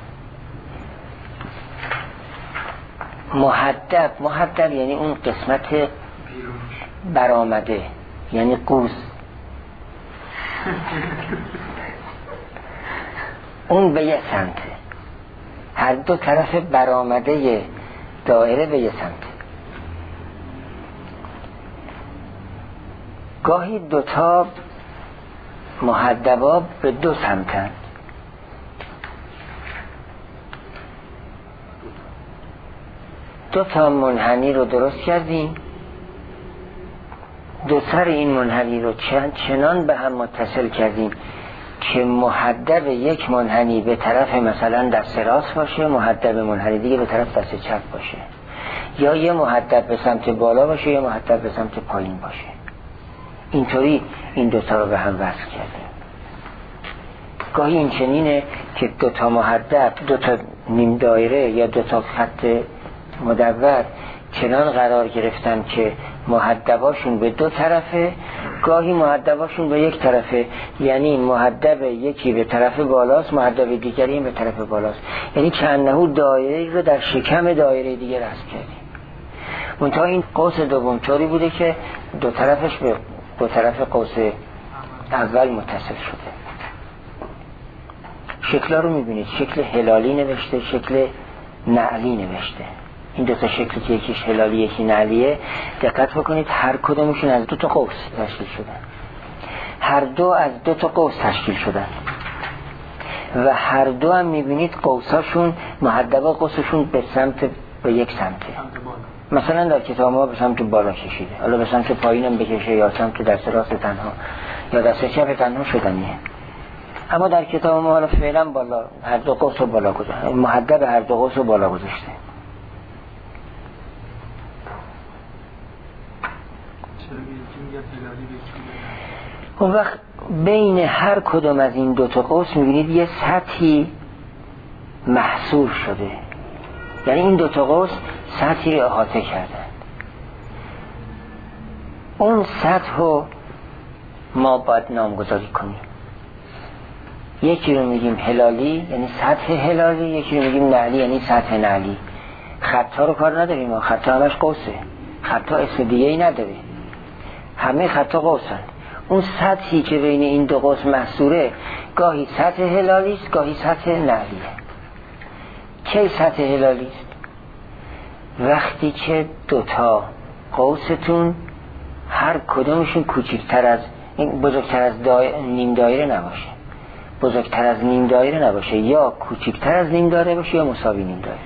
محدب یعنی اون قسمت برآمده، یعنی قوس اون به 1 سمته، هر 2 طرف برآمده دایره به 1 سمته. گاهی 2 تا محدبا به 2 سمتن، دو تا منحنی رو درست کردیم، دو سر این منحنی رو چنان به هم متصل کردیم که محدب یک منحنی به طرف مثلا دست راست باشه، محدب منحنی دیگه به طرف دست چپ باشه، یا یه محدب به سمت بالا باشه یا محدب به سمت پایین باشه. اینطوری این دوتا رو به هم وصل کردیم. گاهی این چنینه که دوتا محدب، دوتا نیم دایره یا دوتا خط مدور چنان قرار گرفتن که محدباشون به دو طرفه، گاهی محدباشون به یک طرفه، یعنی محدب یکی به طرف بالاست، محدب دیگری به طرف بالاست، یعنی کأنه دایره رو در شکم دایره دیگه رسم کردیم. منتها این قوس دوم طوری بوده که دو طرفش به دو طرف قوس اول متصل شده. شکل‌ها رو می‌بینید، شکل هلالی نوشته، شکل نعلی نوشته. این دو تا شکلی که یکیش هلالی یکی نعلیه، دقت بکنید هر کدومشون از دو تا قوس تشکیل شدن، هر دو از دو تا قوس تشکیل شدن و هر دو هم می‌بینید قوساشون محدبا قوسشون به یک سمته. مثلا در کتاب ما به سمت بالا کشیده، حالا به سمت پایینم بکشه یا سمت دست راست تنها یا دست چپ تنها شدنیه. اما در کتاب ما حالا فعلا بالا هر دو قوس رو بالا گذاشته، محدب هر دو قوس رو بالا گذاشته. اون وقت بین هر کدوم از این دو تا قوس می‌بینید یه سطحی محصور شده، یعنی این دو تا قوس سطحی رو احاطه کردن. اون سطح رو ما باید نامگذاری کنیم. یکی رو میگیم هلالی یعنی سطح هلالی، یکی رو میگیم نعلی یعنی سطح نعلی. خطا رو کار نداریم، خطا همش قوسه، خطا اسم دیگه ای نداره، همه خطا قوسن. اون سطحی که بین این دو قوس محصوره گاهی سطح هلالی است، گاهی سطح نعلیه. کی سطح هلالی است؟ وقتی که دوتا قوستون هر کدومشون کوچکتر از بزرگتر از نیم دایره نباشه، بزرگتر از نیم دایره نباشه، یا کوچکتر از نیم دایره باشه یا مساوی نیم دایره.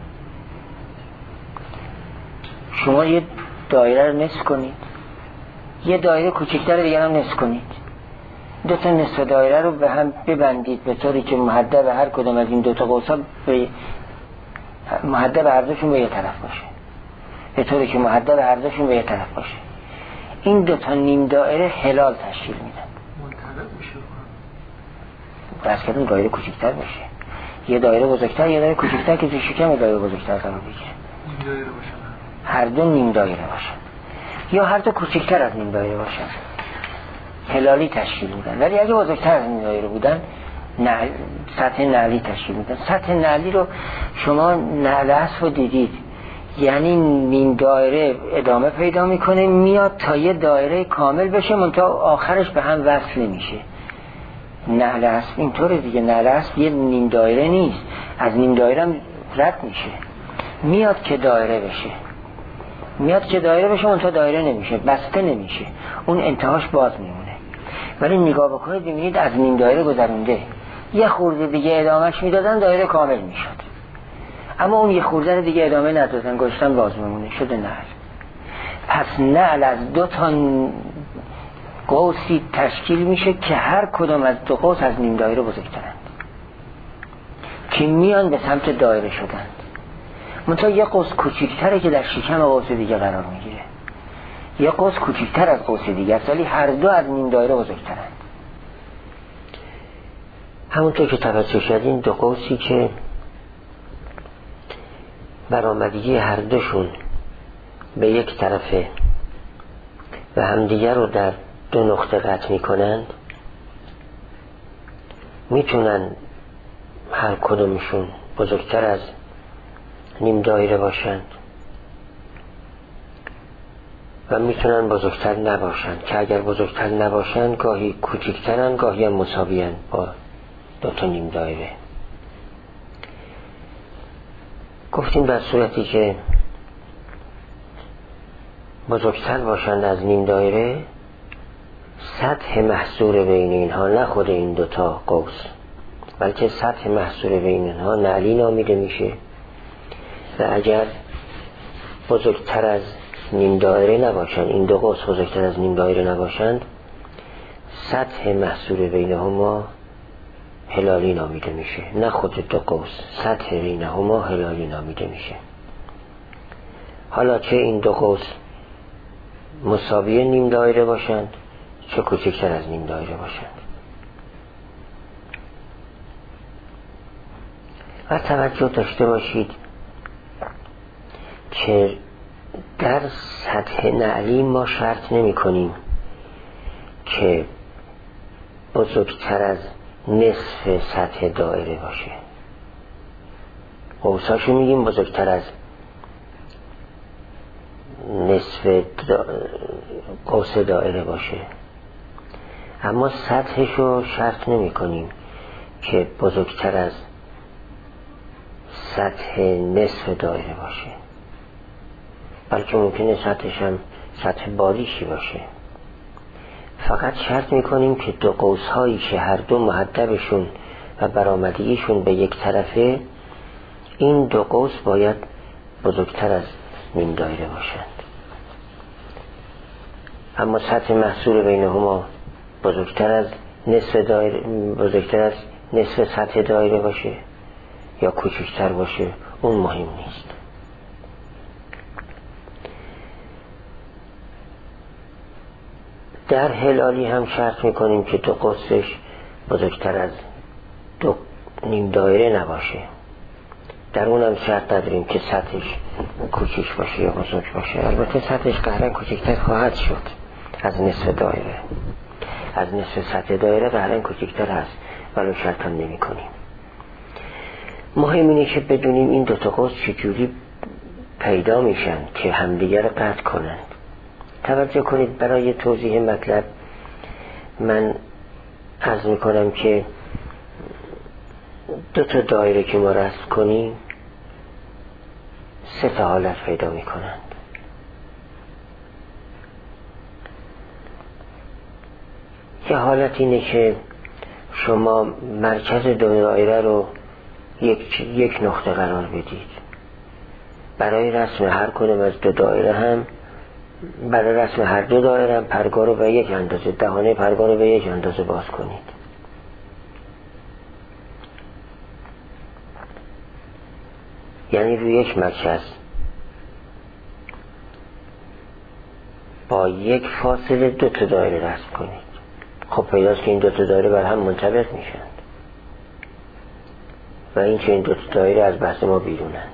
شما یه دایره رو نصف کنید، یه دایره کوچکتر دیگه هم نصف کنید، دو تا نصف دایره رو به هم ببندید به طوری که محدب هر کدوم از این دو تا قوس‌ها به محدب هر دوشون به یه طرف باشه، به طوری که محدب هر دوشون به یه طرف باشه. این دو تا نیم دایره هلال تشکیل میدن. منطبق میشه بس که اون دایره کوچکتر باشه، یه دایره بزرگتر یه دایره کوچکتر که تو شکم دایره بزرگتر قرار بگیره. نیم دایره باشن، هر دو نیم دایره باشن یا هر دو کوچکتر از نیم دایره باشن هلالی تشکیل میدن. ولی اگه بزرگتر از نیم دایره بودن سطح نعلی تشکیل میدن. سطح نعلی رو شما نعل اصف رو دیدید، یعنی نیم دایره ادامه پیدا میکنه میاد تا یه دایره کامل بشه، منتها آخرش به هم وصل نمیشه. نعل اصف اینطوره دیگه، نعل اصف یه نیم دایره نیست، از نیم دایره هم رد میشه، میاد که دایره بشه، میاد که دایره بشه منتها دایره نمیشه، بسته نمیشه، اون انتهاش باز میمونه. ولی نگاه بکنید ببینید از نیم دایره گذرونده، یه خورده دیگه ادامهش میدادن دایره کامل میشد، اما اون یه خورده دیگه ادامه ندادن گذاشتن باز میمونه، شده نعل. پس نعل از دو تا قوسی تشکیل میشه که هر کدام از دو قوس از نیم دایره بزرگترند که میان به سمت دایره شدند. منتها یه قوس کوچکتره که در شکم قوس دیگه قرار میگیره، یه قوس کوچکتر از قوس دیگه است ولی هر دو از نیم دایره بزرگترند. همونطور که توجه شدین دو قوسی که برآمدگی هر دوشون به یک طرفه و همدیگر رو در دو نقطه قطع میکنند، میتونن هر کدومشون بزرگتر از نیم دایره باشند و میتونن بزرگتر نباشند، که اگر بزرگتر نباشند گاهی کوچکترن گاهی هم مساویان با دو تا نیم دایره. گفتیم در صورتی که بزرگتر باشند از نیم دایره، سطح محصور بین اینها نه خود این دوتا قوس بلکه سطح محصور بین اینها نعلی نامیده میشه و اگر بزرگتر از نیم دایره نباشند، این دو قوس بزرگتر از نیم دایره نباشند، سطح محصور بینهما هلالی نامیده میشه. نه خود دو قوس، سطح بینهما هلالی نامیده میشه. حالا چه این دو قوس مساوی نیم دایره باشند چه کوچکتر از نیم دایره باشند. و توجه داشته باشید که در سطح نعلی ما شرط نمی کنیم که بزرگتر از نصف سطح دایره باشه. قوساشو میگیم بزرگتر از نصف قوس دایره باشه، اما سطحشو شرط نمی کنیم که بزرگتر از سطح نصف دایره باشه، بلکه ممکنه سطحش هم سطح باریشی باشه. فقط شرط میکنیم که دو قوس هایی که هر دو محدبشون و برآمدگیشون به یک طرفه، این دو قوس باید بزرگتر از نیم دایره باشند. اما سطح محصور بینهما بزرگتر از نصف دایره، بزرگتر از نصف سطح دایره باشه یا کوچکتر باشه، اون مهم نیست. در هلالی هم شرط میکنیم که دو قوسش بزرگتر از دو نیم دایره نباشه. در اونم شرط نداریم که سطحش کوچیک باشه یا بزرگ باشه. البته سطحش قهرن کوچکتر خواهد شد از نصف دایره، از نصف سطح دایره قهرن کوچکتر هست، ولو شرط هم نمی کنیم. مهم اینه که بدونیم این دوتا قوس چجوری پیدا میشن که همدیگر رو قطع کنند. توجه کنید، برای توضیح مطلب من عرض میکنم که دو تا دایره که ما رسم کنیم سه تا حالت پیدا میکنند. یه حالت اینه که شما مرکز دو دایره رو یک نقطه قرار بدید. برای رسم هر کدوم از دو دایره هم، برای رسم هر دو دایره هم پرگار رو به یک اندازه، دهانه پرگار رو به یک اندازه باز کنید. یعنی روی یک مرکز با یک فاصله دو تا دایره رسم کنید. خب پیداست که این دو تا دایره بر هم منطبق میشن و این چه این دو تا دایره از بحث ما بیرونند.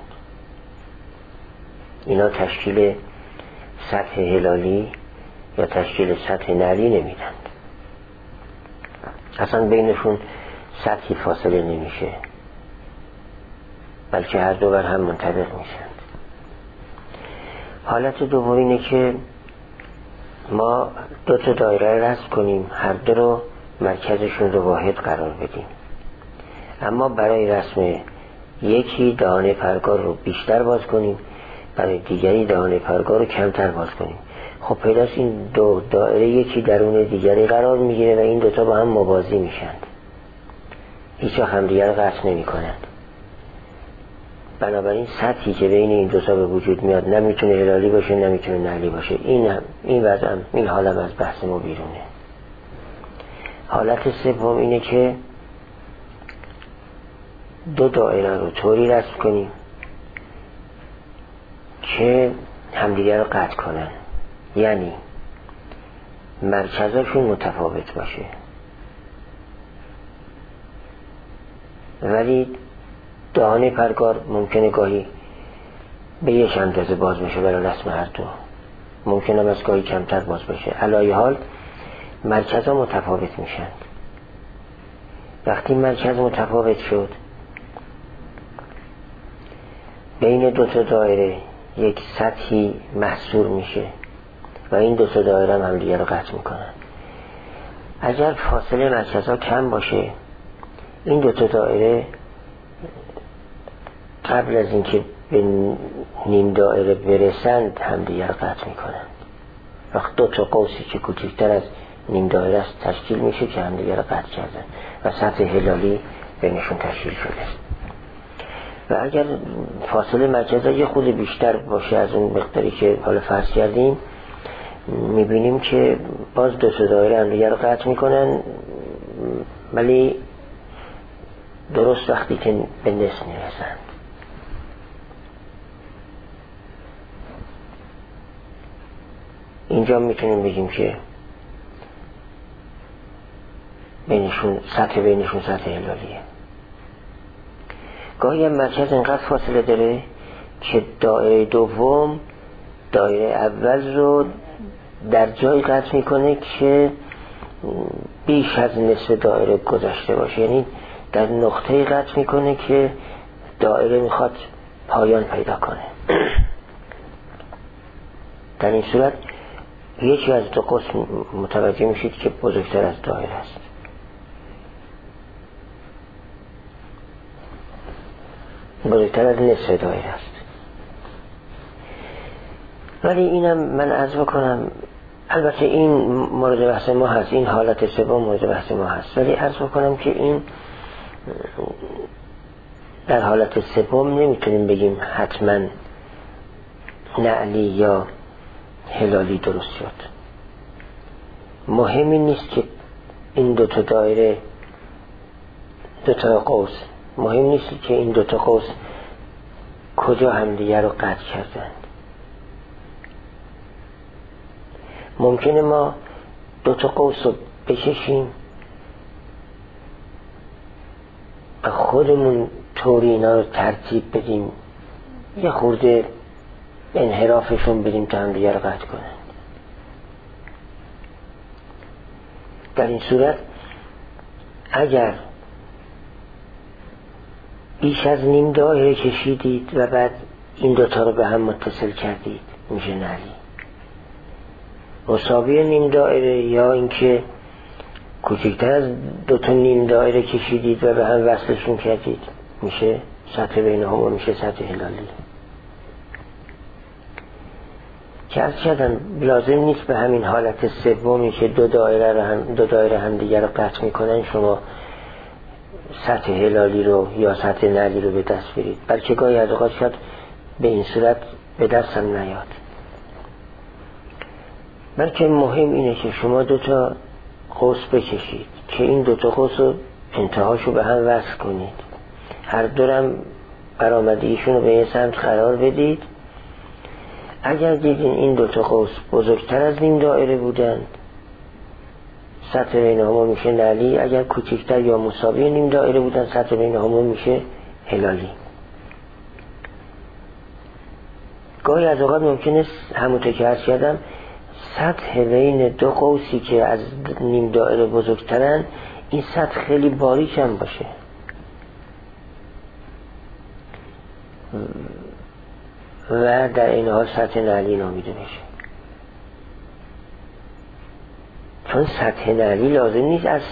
اینا تشکیل سطح هلالی یا تشکیل سطح نعلی نمیدند. اصلا بینشون سطحی فاصله نمیشه، بلکه هر دو بر هم منطبق میشند. حالت دوم اینه که ما دو تا دایره رسم کنیم، هر دو رو مرکزشون رو واحد قرار بدیم، اما برای رسم یکی دهانه پرگار رو بیشتر باز کنیم، برای دیگری دهانه پرگار رو کمتر باز کنیم. خب پیداست این دو دایره یکی درون دیگری قرار میگیره و این دوتا با هم موازی میشند، هیچ وقت هم دیگر قطع نمی کنند. بنابراین سطحی که بین این دوتا به وجود میاد نمیتونه هلالی باشه نمیتونه نعلی باشه. این وضع، این حالم از بحث ما بیرونه. حالت سوم اینه که دو دایره رو طوری رسم کنیم که همدیگر رو قطع کنن، یعنی مرکزشون متفاوت باشه ولی دهانه پرگار ممکنه گاهی به یک اندازه باز بشه برای رسم هر دو، ممکنه هم از گاهی کمتر باز بشه. علای حال مرکزها متفاوت میشن. وقتی مرکز متفاوت شد بین دو تا دایره یک سطحی محصور میشه و این دو تا دایره هم دیگه رو قطع میکنن. اگر فاصله مرکزها کم باشه این دو تا دایره قبل از اینکه به نیم دایره برسند هم دیگر قطع میکنند. وقت دو تا قوسی که کوچکتر از نیم دایره است تشکیل میشه که هم دیگر قطع کردن و سطح هلالی بینشون تشکیل شده. و اگر فاصله مرکزها یه خود بیشتر باشه از اون مقداری که حالا فرض کردیم، میبینیم که باز دو تا دایره هم دیگر رو قطع میکنن، ولی درست وقتی که به نصف میرسن. اینجا میتونیم بگیم که بینشون سطح هلالیه. گاهی هم مرکز اینقدر فاصله داره که دایره دوم دایره اول رو در جای قطع میکنه که بیش از نصف دایره گذشته باشه، یعنی در نقطه قطع میکنه که دایره میخواد پایان پیدا کنه. در این صورت یکی از دو قوس متوجه میشید که بزرگتر از دایره است. بزرگتر از نصف دایره است. ولی اینم من عرض بکنم، البته این مورد بحث ما هست، این حالت سوم مورد بحث ما هست، ولی عرض بکنم که این در حالت سوم نمیتونیم بگیم حتما نعلی یا هلالی درست شد. مهمی نیست که این دوتا دایره، دوتا قوس، مهم نیست که این دوتا قوس کجا همدیگر رو قطع کردند. ممکنه ما دوتا قوس رو بکشیم و خودمون طوری اینا رو ترتیب بدیم، یه خورده انحرافشون بدیم تا همدیگر رو قطع کنند. در این صورت اگر بیش از نیم دایره کشیدید و بعد این دوتا رو به هم متصل کردید، میشه نعلی. مساوی نیم دایره یا اینکه کوچکتر از دوتا نیم دایره کشیدید و به هم وصلشون کردید، میشه سطح بینهما، میشه سطح هلالی. که عرض کردم لازم نیست به همین حالت سومی که دو دایره هم دیگر رو قطع میکنن شما سطح هلالی رو یا سطح نعلی رو به دست برید، بلکه گاهی از اوقات شاید به این صورت به دست هم نیاد. بلکه مهم اینه که شما دوتا قوس بکشید که این دوتا قوس رو انتهاشو به هم وصل کنید، هر دورم برآمدگیشون رو به یه سمت قرار بدید. اگر دیدین این دوتا قوس بزرگتر از نیم دایره بودند، سطح بینهما میشه نعلی. اگر کوچکتر یا مساوی نیم دایره بودن، سطح بینهما میشه هلالی. گاهی از اوقات ممکنه همونطور که عرض کردم سطح بین دو قوسی که از نیم دایره بزرگترن این سطح خیلی باریک هم باشه و در این حال سطح نعلی نامیده بشه. چون سطح نعلی لازم نیست از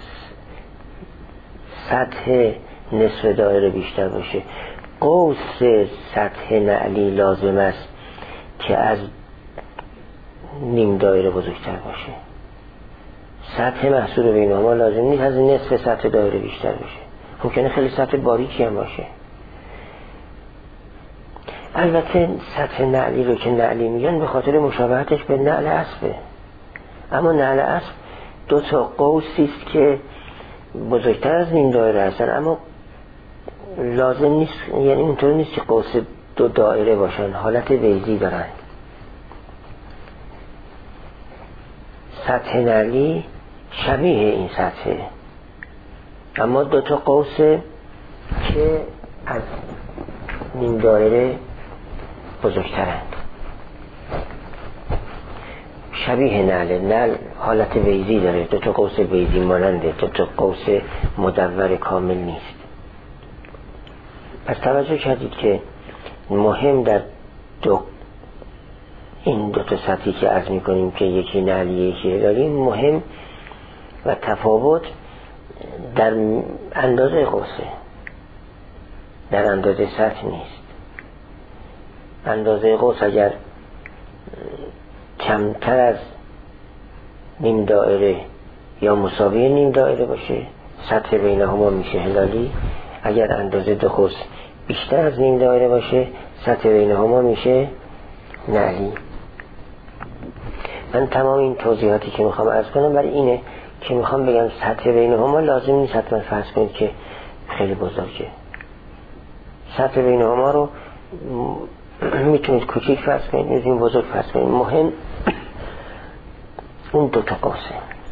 سطح نصف دایره بیشتر باشه. قوس سطح نعلی لازم است که از نیم دایره بزرگتر باشه. سطح محصول بینهما لازم نیست از نصف سطح دایره بیشتر باشه. ممکنه خیلی سطح باریکی هم باشه. البته سطح نعلی رو که نعلی میگن به خاطر مشابهتش به نعل اسبه، اما نعل اسب دو تا قوسی است که بزرگتر از نیم دایره هستن، اما لازم نیست، یعنی اونطور نیست که قوس دو دایره باشن، حالت ویزی دارن. سطح نعلی شبیه این سطحه، اما دو تا قوس که از نیم دایره بزرگترند، شبیه نعل حالت ویزی داره، دو تا قوس ویزی ماننده، دو تا قوس مدور کامل نیست. پس توجه کردید که مهم در این دو تا سطحی که عرض میکنیم که یکی نعلی یکی هلالی، مهم و تفاوت در اندازه قوسه، در اندازه سطح نیست. اندازه قوس اگر کمتر از نیم دایره یا مساوی نیم دایره باشه، سطح بینهما میشه هلالی. اگر اندازه دو قوس بیشتر از نیم دایره باشه سطح بینهما میشه نعلی. من تمام این توضیحاتی که میخوام عرض کنم برای اینه که میخوام بگم سطح بینهما لازم نیست حتما فرض کنید که خیلی بزرگه. سطح بینهما رو میتونید کوچیک فرض کنید، میتونید بزرگ فرض کنید، مهم اون دو تا قوسه.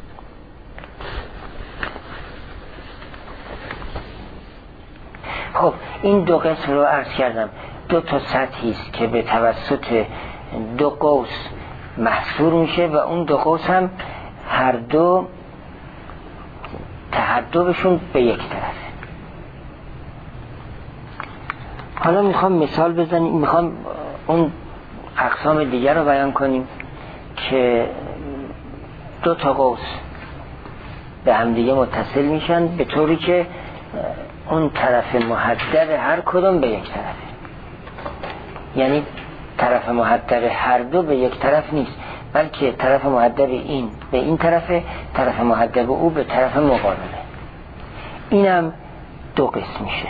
خب این دو قسم رو عرض کردم، دو تا سطحی است که به توسط دو قوس محصور میشه و اون دو قوس هم هر دو تحدبشون به یک طرفه. حالا میخوام مثال بزنیم، میخوام اون اقسام دیگر رو بیان کنیم که دو تا قوس به هم دیگه متصل میشن به طوری که اون طرف محدب هر کدوم به یک طرفه. یعنی طرف محدب هر دو به یک طرف نیست، بلکه طرف محدب این به این طرفه، طرف محدب او به طرف مقابله. اینم دو قسم میشه.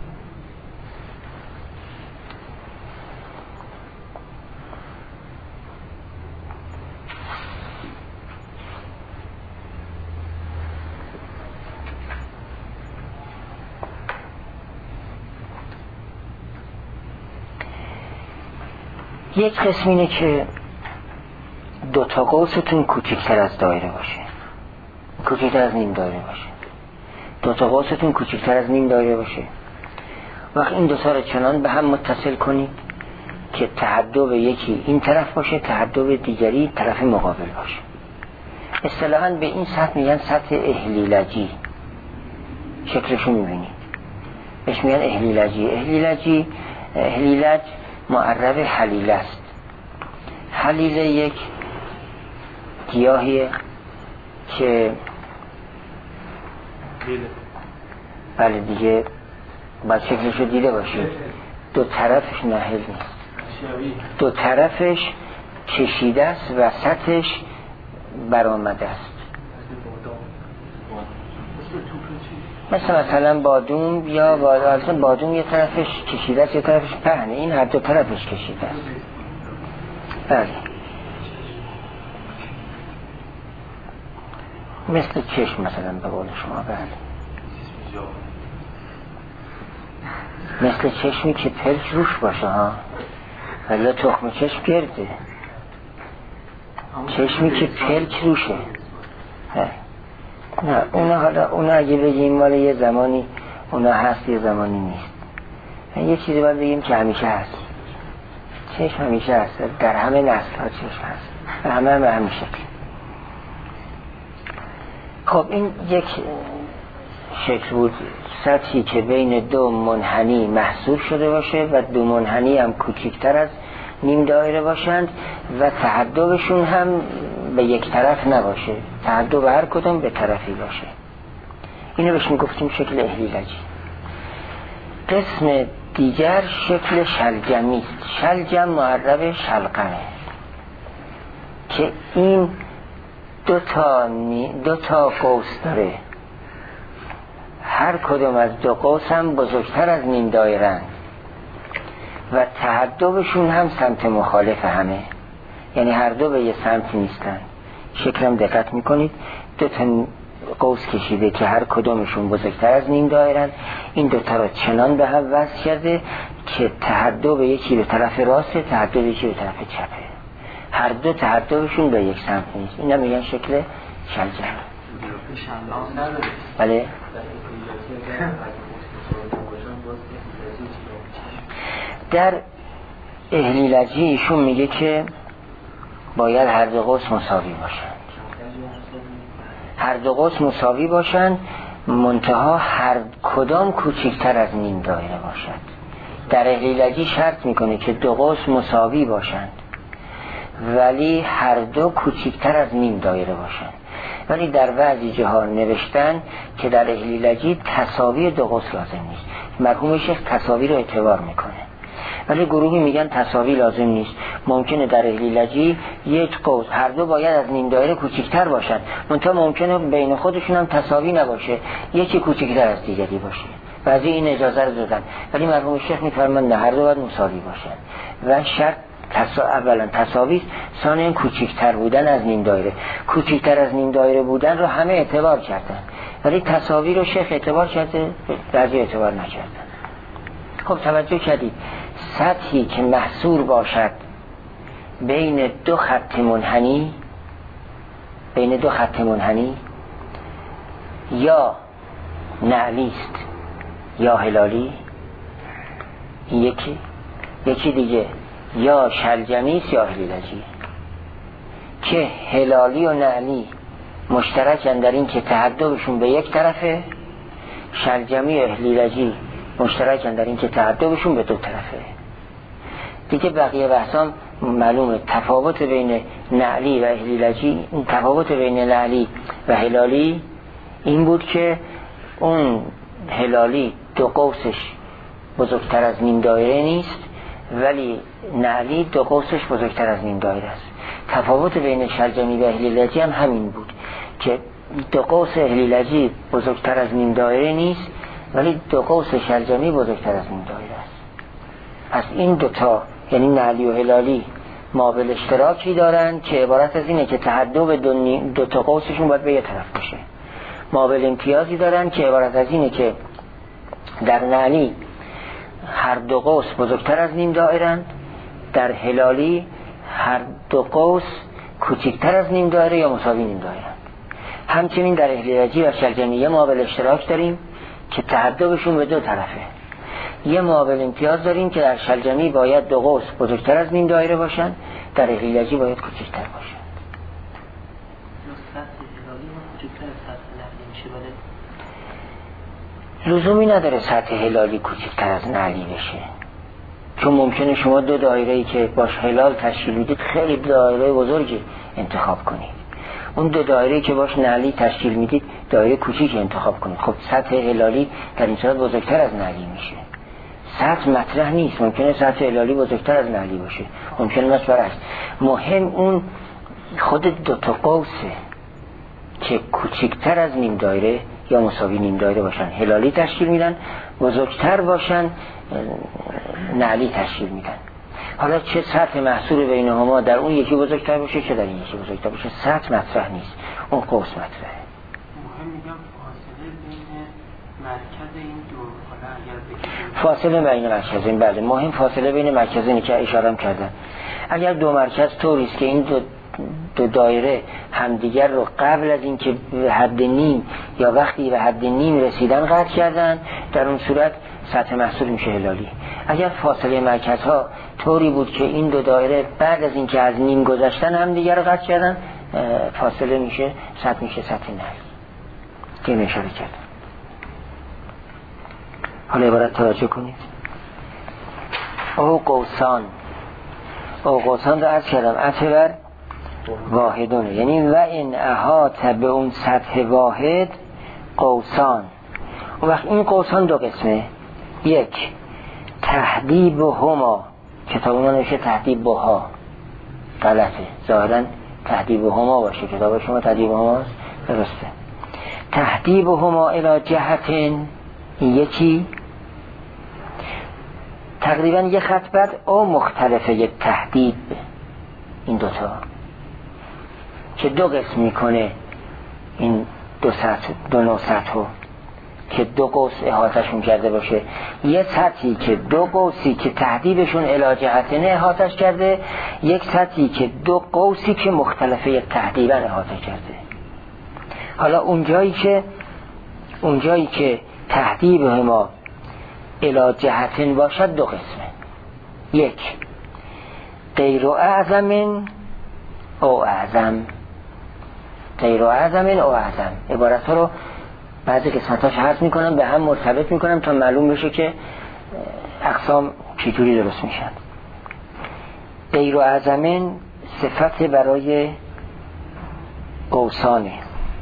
یک قسم اینه که دو تا قوستون کوچکتر از دایره باشه، کوچکتر از نیم دایره باشه. دو تا قوستون کوچکتر از نیم دایره باشه. وقت این دو تا رو چنان به هم متصل کنید که تحدب یکی این طرف باشه، تحدب دیگری طرف مقابل باشه. اصطلاحاً به این سطح میگن سطح احلیلجی. شکلشو میبینید بهش میگن احلیلجی. احلیلج معرب حلیله است. حلیله یک گیاهیه که بله دیگه باید شکلشو دیده باشید. دو طرفش نهل نیست، دو طرفش کشیده است و سطحش برآمده است. مثلا بادوم یا بادوم یه طرفش کشیده است یه طرفش پهنه، این هر دو طرفش کشیده است. بله مثل چشم مثلا به قول شما. بله مثل چشمی که پلک روش باشه ها، ولی تخم چشم گرده، چشمی که پلک روشه. نه اونا اگه بگیم مال یه زمانی اونا هست یه زمانی نیست. یه چیزی باید بگیم که همیشه هست. چشم همیشه هست، در همه نسل ها چشم هست و همه به همین شکل. خب این یک شکل بود، سطحی که بین دو منحنی محصور شده باشه و دو منحنی هم کوچکتر از نیم دایره باشند و تحدبشون هم به یک طرف نباشه، تحدب هر کدوم به طرفی باشه. اینو بهش میگفتیم شکل احلیلجی. قسم دیگر شکل شلجمی است. شلجم معرب شلقمه که این دو تا قوس داره، هر کدوم از دو قوس هم بزرگتر از نیم دایره و تحدبشون هم سمت مخالف همه، یعنی هر دو به یه سمت نیستن. شکلم دقت میکنید دو تا قوس کشیده که هر کدومشون بزرگتر از نیم دایرن. این دوتا رو چنان به هم وصل کرده که تحدب یکی به طرف راسته، تحدب یکی به طرف چپه، هر دو تحدبشون به یک سمت نیست. اینا میگن شکل شلجم. بله در احلیلجی ایشون میگه که باید هر دو قوس مساوی باشند، هر دو قوس مساوی باشند، منتها هر کدام کوچکتر از نیم دایره باشد. در احلیلجی شرط میکنه که دو قوس مساوی باشند ولی هر دو کوچکتر از نیم دایره باشند. ولی در بعضی جاها نوشتن که در احلیلجی تساوی دو قوس لازم نیست. مرحوم شیخ تساوی رو اعتبار میکنه، ولی گروهی میگن تساوی لازم نیست. ممکنه در احلیلجی یک قوس هر دو باید از نیم دایره کوچکتر باشن، منتها ممکنه بین خودشون هم تساوی نباشه، یکی کوچکتر از دیگری باشه. بعضی این اجازه رو دادن، ولی مرحوم شیخ میفرمایند نه، هر دو باید مساوی باشن و شرط اولا تساوی است، ثانیاً کوچکتر بودن از نیم دایره. کوچکتر از نیم دایره بودن رو همه اعتبار کردن، ولی تساوی رو شیخ اعتبار کرده، بعضی اعتبار نکردن. خب توجه کردید سطحی که محصور باشد بین دو خط منحنی یا نعلی است یا هلالی، یکی دیگه یا شلجمی است یا هلیلجی، که هلالی و نعلی مشترکن در این که تعدبشون به یک طرفه، شلجمی و هلیلجی مشترکن در این که تعدبشون به دو طرفه. دیگه بقیه بحثام معلومه. تفاوت بین نعلی و هلیلجی، تفاوت بین نعلی و هلالی این بود که اون هلالی دو قوسش بزرگتر از نیم دایره نیست، ولی نعلی دو قوسش بزرگتر از نیم دایره است. تفاوت بین شلجمی و هلیلجی هم همین بود که دو قوس هلیلجی بزرگتر از نیم دایره نیست، ولی دو قوس شلجمی بزرگتر از نیم دایره است. از این دوتا یعنی نعلی و هلالی مابل اشتراکی دارن که عبارت از اینه که تعدب دو تا قوسشون باید به یه طرف باشه. مابل امتیازی دارن که عبارت از اینه که در نعلی هر دو قوس بزرگتر از نیم دایرند، در هلالی هر دو قوس کوچکتر از نیم دایره یا مساوی نیم دایرند. همچنین در هلیلجی و شلجمی مابل اشتراک داریم که تعدبشون به دو طرفه. یه مابل امتیاز داریم که در شلجمی باید دو قوس بزرگتر از نیم دایره باشن، در هلیلجی باید کوچکتر باشن. لزومی نداره سطح هلالی کوچکتر از نعلی بشه، چون ممکنه شما دو دایره‌ای که باش هلال تشکیل میدید خیلی دایره بزرگی انتخاب کنید، اون دو دایره‌ای که باش نعلی تشکیل میدید دایره کوچیکی انتخاب کنید. خب سطح هلالی در این صورت بزرگتر از نعلی میشه. سطح مطرح نیست، ممکنه سطح هلالی بزرگتر از نعلی باشه، ممکنه مثل برعکس. مهم اون خود دو تا قوسه که کوچکتر از نیم دایره یا مساوی نیم دایره باشن هلالی تشکیل میدن، بزرگتر باشن نعلی تشکیل میدن. حالا چه سطح محصور بینهما در اون یکی بزرگتر باشه چه در این یکی بزرگتر باشه، سطح مطرح نیست، اون قوس مطرحه. مهم میگم فاصله بین مرکز این دو، حالا اگر فاصله بین مرکزین، بله مهم فاصله بین مرکزینی که اشاره کردن. اگر دو مرکز طوری است که این دو دایره همدیگر رو قبل از اینکه به حد نیم یا وقتی به حد نیم رسیدن قطع کردن، در اون صورت سطح محصول میشه هلالی. اگر فاصله مرکزها طوری بود که این دو دایره بعد از اینکه از نیم گذشتن همدیگر رو قطع کردن، فاصله میشه سطح نعلی که اشاره کردن. حالا عبارت توجه کنید. او قوسان رو عرض کردم اعتبر واحدونه، یعنی و این احاط به اون سطح واحد قوسان. اون وقت این قوسان دو قسمه، یک تهدیب هما، کتاب ما نوشته تهدیب ها، غلطه، ظاهرا تهدیب هما باشه، کتاب شما تهدیب هاست، درسته. تهدیب هما الی جهتین، این یکی تقریبا یه خط بعد او مختلفه، یک تهدیب، این دوتا که دو قسم میکنه این دو نوع سطح که دو قوس احاطهشون کرده باشه. یه سطحی که دو قوسی که تهدیبشون الی جهتین احاطهش کرده، یک سطحی که دو قوسی که مختلفه تهدیبا احاطه کرده. حالا اونجایی که تهدیب ما الی جهتین باشد دو قسمه، یک غیر اعظم او اعظم، غیر اعظم او اعظم. عبارت ها رو بعضی قسمتاش حذف میکنم به هم مرتبط میکنم تا معلوم بشه که اقسام چجوری درست میشن. غیر اعظم صفت برای قوسانه،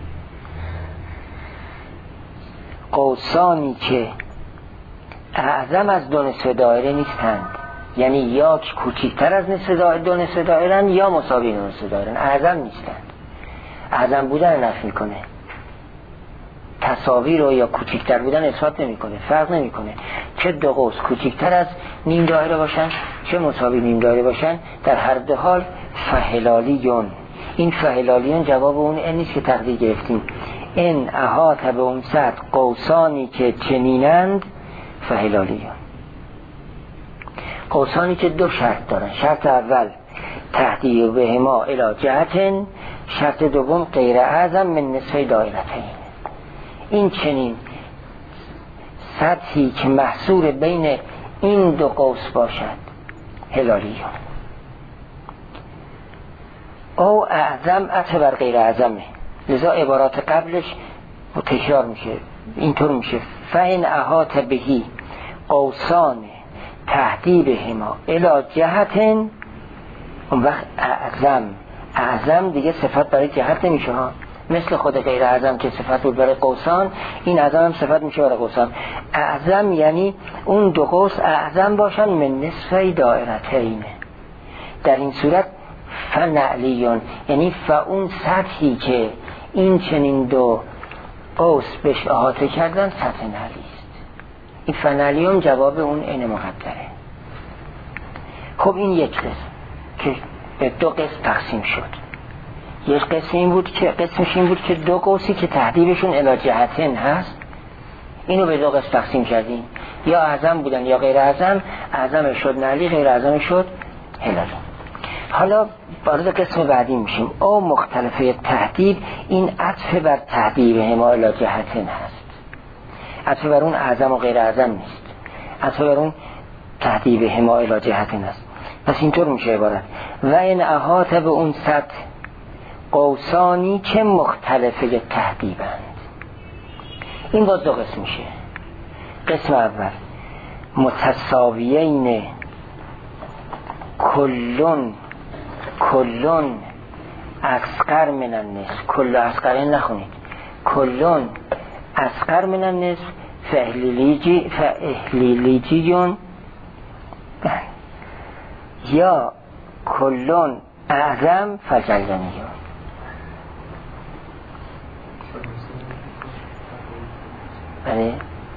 قوسانی که اعظم از دو نصف دایره نیستند، یعنی یا کوچکتر از دو نصف دایرن یا مساوی دو نصف دایرن، اعظم نیستند. اعظم بودن نفی میکنه. تساوی رو یا کوچکتر بودن اثبات نمیکنه، فرق نمیکنه. چه دو قوس کوچکتر از نیم دایره باشن چه مساوی نیم دایره باشن، در هر دو حال فهلالیون. این فهلالیون جواب اون ان نیست که تقدیر گرفتیم. ان احاط به اون صد قوسانی که چنینند فهلالیون. قوسانی که دو شرط دارن. شرط اول تهدید بهما الی جهتن، شرط دوم غیر اعظم من نصف دایرتین. این چنین سطحی که محصور بین این دو قوس باشد هلالیون. او اعظم عطف بر غیر اعظمه، لذا عبارات قبلش تکرار میشه، اینطور میشه فین احاط بهی قوسان تهدیبهما الی جهتن. اون وقت اعظم دیگه صفت برای جهت نمیشه ها، مثل خود غیر اعظم که صفت بود برای قوسان، این اعظم هم صفت میشه برای قوسان. اعظم یعنی اون دو قوس اعظم باشن من نصف دایرتین. در این صورت فنعلیون یعنی اون سطحی که این چنین دو قوس بهش احاطه کردن سطح نعلی است. این فنعلیون جواب اون این مقدره. خب این یک قسم که به دو قسم تقسیم شد. یک قسم این بود که دو قوسی که تهدیبشون الی جهتین هست، اینو به دو قسم تقسیم کردیم، یا اعظم بودن یا غیر اعظم. اعظم شد نعلی، غیر اعظم شد هلالی. حالا وارد قسم بعدی میشیم. او مختلفه تهدیب، این عطف بر تهدیب هما الی جهتین هست، عطف بر اون اعظم و غیر اعظم نیست، عطف بر اون تهدیب هما الی جهتین هست. پس اینطور میشه عبارت و این احاط به اون سطح قوسانی که مختلفه تهدیبند. این باز دو قسم میشه. قسم اول متساویین کلون اصغر من النصف. کل اصغر نخونید، کلون اصغر من النصف فاهلیلیجیون، یا کلون اعظم فجلجنیون. بله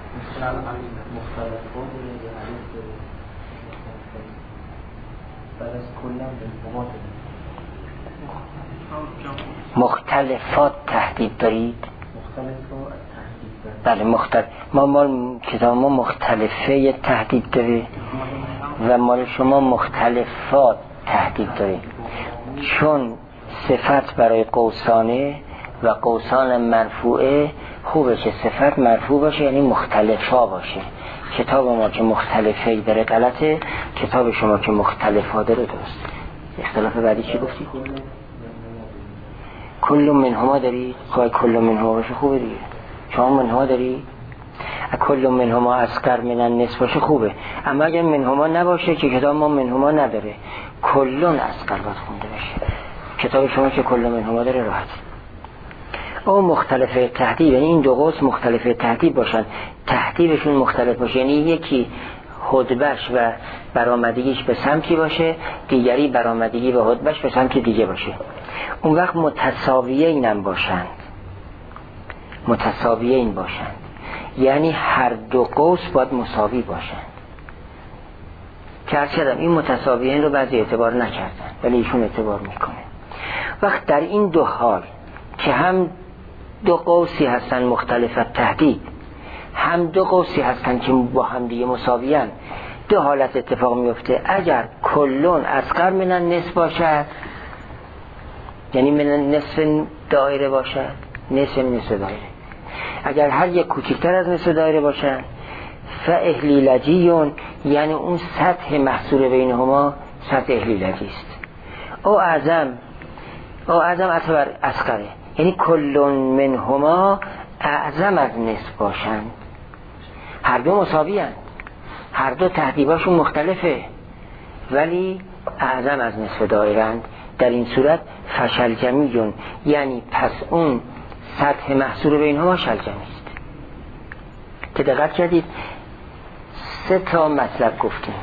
مختلفات تهدید دارید. بله مختلف. ما کتاب ما مختلفه تهدید داره و مال شما مختلفات تهدید داره، چون صفت برای قوسانه و قوسان مرفوعه خوبه که صفت مرفوع باشه، یعنی مختلفا باشه. کتاب ما که مختلفه داره غلطه، کتاب شما که مختلفا داره درست. اختلاف بعدی چی گفتی؟ کل منهما دارید؟ خواهی کل منهما باشه خوبه دیگه. شما منهما دارید؟ کل منهما اصغر من النصف باشه خوبه، اما اگر منهما نباشه که کتاب ما منهما نداره، کلون اصغر باید خونده باشه. کتاب شما که کل منهما داره راحت. او مختلفه تهدیب یعنی این دو قوس مختلفه تهدیب باشن، تهدیبشون مختلف باشه، یعنی یکی حدبش و برآمدگیش به سمتی باشه، دیگری برآمدگی و حدبش به سمت دیگه باشه. اون وقت متساویین هم باشند، متساویین باشند یعنی هر دو قوس باید مساوی باشند. که هر چقدر این متساویین رو بعضی اعتبار نکردن ولی ایشون اعتبار میکنه. وقت در این دو حال که هم دو قوسی هستن مختلفت تهدید، هم دو قوسی هستن که با هم دیگه مساویان، دو حالت اتفاق میفته. اگر کلون اصغر من النصف باشد، یعنی من نصف دایره باشد، نصف دایره، اگر هر یک کوچکتر از نصف دایره باشد، فاهلیلجیون یعنی اون سطح محصور بینهما سطح اهلیلجی است. او اعظم اعتبر اصغره، یعنی کلون منهما اعظم از نصف باشند. هر دو مساویند، هر دو تهدیباشون مختلفه ولی اعظم از نصف دایرند. در این صورت فشل جمیون یعنی پس اون سطح محصور بینهما شل جمی است. که دقت کردید 3 تا مطلب گفتیم،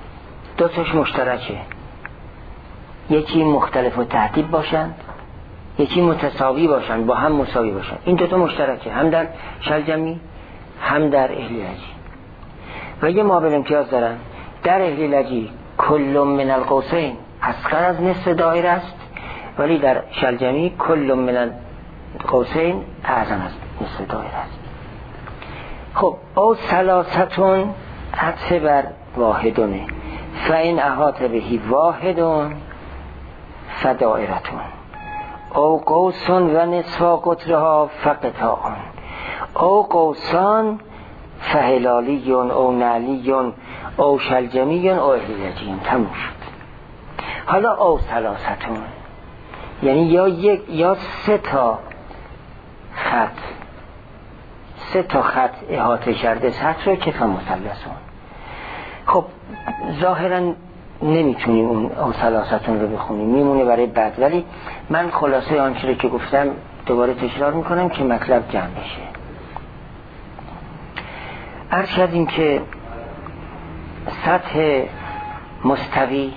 2 تاش مشترکه، یکی مختلف و تهدیب باشند یکی متساوی باشن، با هم مساوی باشن. این دوتا مشترکه، هم در شلجمی هم در اهلیلجی. و یه مابل امتیاز دارن. در اهلیلجی کل من القوسین اصغر از نصف دایره است، ولی در شلجمی کل من القوسین اعظم از نصف دایره است. خب او ثلاثتون عطف بر واحدونه، فین احاط بهی واحدون فدائرتون او قوسون و نصفا قطرها فقطاعون او قوسان فهلالیون او نعلیون او شلجمیون او اهلیلجیون. تموم شد. حالا او ثلاثتون یعنی یا سه تا خط احاطه کرده سطح رو که مثلثون. خب ظاهرا نمیتونیم اون او ثلاثتون رو بخونیم، میمونه برای بعد، ولی من خلاصه آنچه رو که گفتم دوباره تکرار میکنم که مطلب جمع بشه. عرض کردیم که سطح مستوی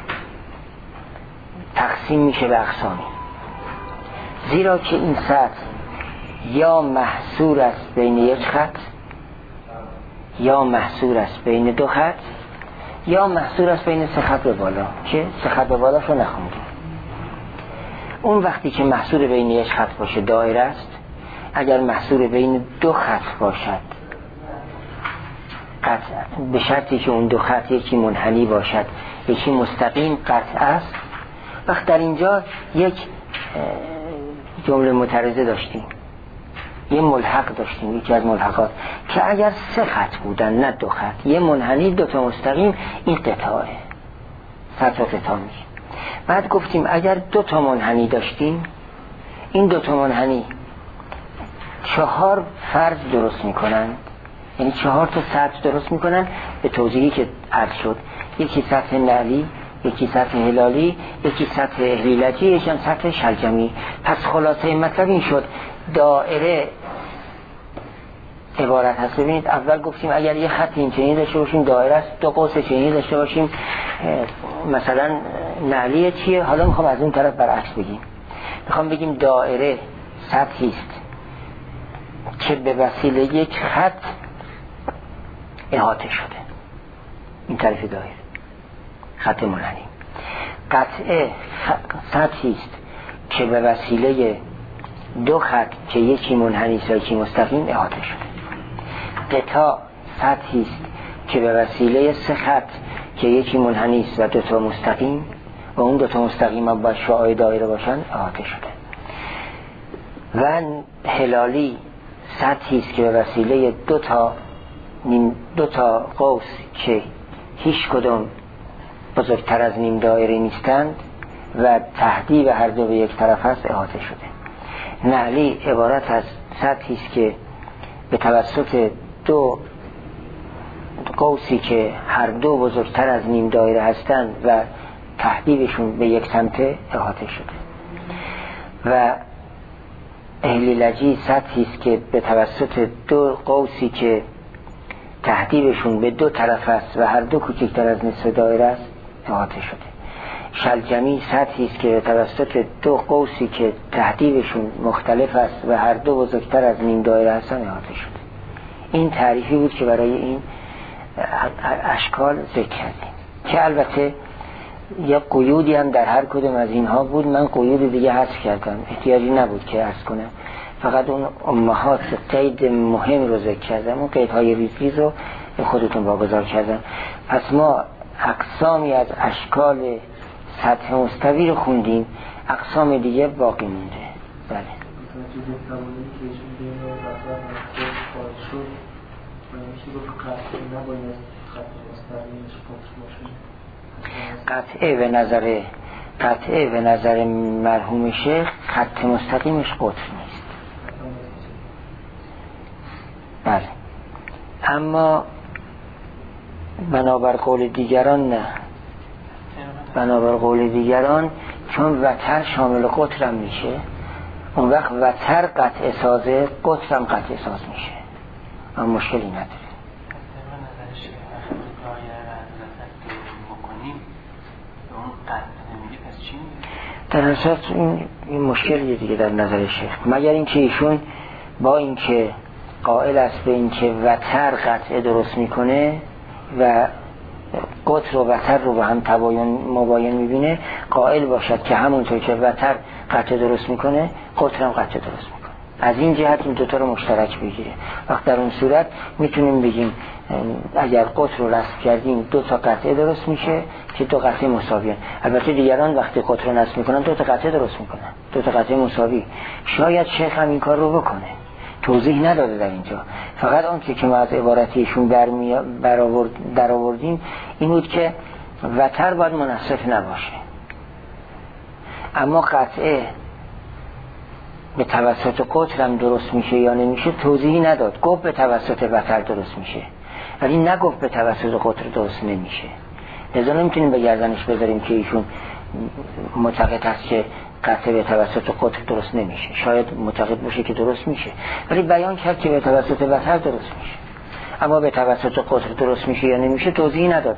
تقسیم میشه به اقسامی، زیرا که این سطح یا محصور است بین یک خط، یا محصور است بین دو خط، یا محصور است بین سه خط به بالا، که سه خط به بالا رو نخوندیم. اون وقتی که محصور بین یک خط باشه دایره است، اگر محصور بین دو خط باشد قطع، به شرطی که اون دو خط یکی منحنی باشد یکی مستقیم قطع است. وقت در اینجا یک جمله معترضه داشتیم، یه ملحق داشتیم، یکی از ملحقات که اگر سه خط بودن نه دو خط، یه منحنی دو تا مستقیم، این قطعه سطح قطعه میشه. بعد گفتیم اگر دو تا منحنی داشتیم، این دو تا منحنی 4 فرض درست میکنن، یعنی 4 تا سطح درست میکنن به توضیحی که عرض شد. یکی سطح نعلی، یکی سطح هلالی، یکی سطح اهلیلجی، یکی سطح شلجمی. پس خلاصه مطلب این شد دایره عبارت هست. ببینید اول گفتیم اگر یه خط این چنینی داشته باشیم دایره است، دو قوس چنینی داشته باشیم مثلا نعلیه چیه. حالا میخوام از اون طرف برعکس بگیم، میخوام بگیم دایره سطحی است که به وسیله یک خط احاطه شده، این طرف دایره خط منحنی. قطعه سطحی است که به وسیله دو خط که یکی منحنی است و یکی مستقیم احاطه شده. قطاع سطحی است که به وسیله سه خط که یکی منحنی است و دو تا مستقیم و اون دو تا مستقیم هم با شعاع دایره باشن احاطه شده. و هلالی سطحی است که به وسیله دو تا قوس که هیچ کدوم بزرگتر از نیم دایره نیستند و تهدیب هر دو به یک طرف است احاطه شده. نعلی عبارت از سطحی است که به توسط دو قوسی که هر دو بزرگتر از نیم دایره هستند و تهدیبشون به یک سمت احاطه شده. و اهلیلجی سطحی است که به توسط دو قوسی که تهدیبشون به دو طرف است و هر دو کوچکتر از نصف دایره است احاطه شده. شلجمی سطحی است که توسط دو قوسی که تهدیبشون مختلف است و هر دو بزرگتر از نیم دایره هستند احاطه شده. این تعریفی بود که برای این اشکال ذکر کردیم که البته یک قیودی هم در هر کدوم از اینها بود. من قیود دیگه حذف کردم، احتیاجی نبود که عرض کنم، فقط اون امهات قید مهم رو ذکر کردم، اون قیدهای ریز رو خودتون واگذار کردم. پس ما اقسامی از اشکال سطح مستوی رو خوندیم، اقسام دیگه باقی مونده. بله قطعه به نظر مرحوم شیخ خط مستقیمش قطر نیست. بله، اما بنابر قول دیگران نه. بنابر قول دیگران چون وتر شامل قطرم میشه، اون وقت وتر قطع سازه، قطرم قطع ساز میشه، اما مشکلی نداره. در اصلا این این مشکلیه دیگه در نظر شیخ، مگر اینکه ایشون با اینکه قائل است به اینکه وتر قطعه درست میکنه و قطر و وتر رو با هم مباین میبینه، قائل باشد که همونطور که وتر قطعه درست میکنه قطر هم قطعه درست میکنه. از این جهت این دوتا رو مشترک بگیره. وقت در اون صورت میتونیم بگیم اگر قطر رو رسم کردیم دو تا قطعه درست میشه که دو قطعه مساویه. البته دیگران وقتی قطر رو نصب میکنن دو تا قطعه درست میکنن، دو تا قطعه مساوی. شاید شیخ هم این کار رو بکنه، توضیح نداده در اینجا. فقط اون که ما از عبارتیشون در آوردیم این بود که وتر باید منصف نباشه، اما قطعه به توسط قطر هم درست میشه یا نمیشه توضیحی نداد. گفت به توسط وتر درست میشه ولی نگفت به توسط قطر درست نمیشه. لذا نمیتونیم به گردنش بذاریم که ایشون معتقد هست که قطعه به توسط قطر درست نمیشه. شاید معتقد باشه که درست میشه ولی بیان کرد که به توسط وتر درست میشه، اما به توسط قطر درست میشه یا نمیشه توضیحی نداد.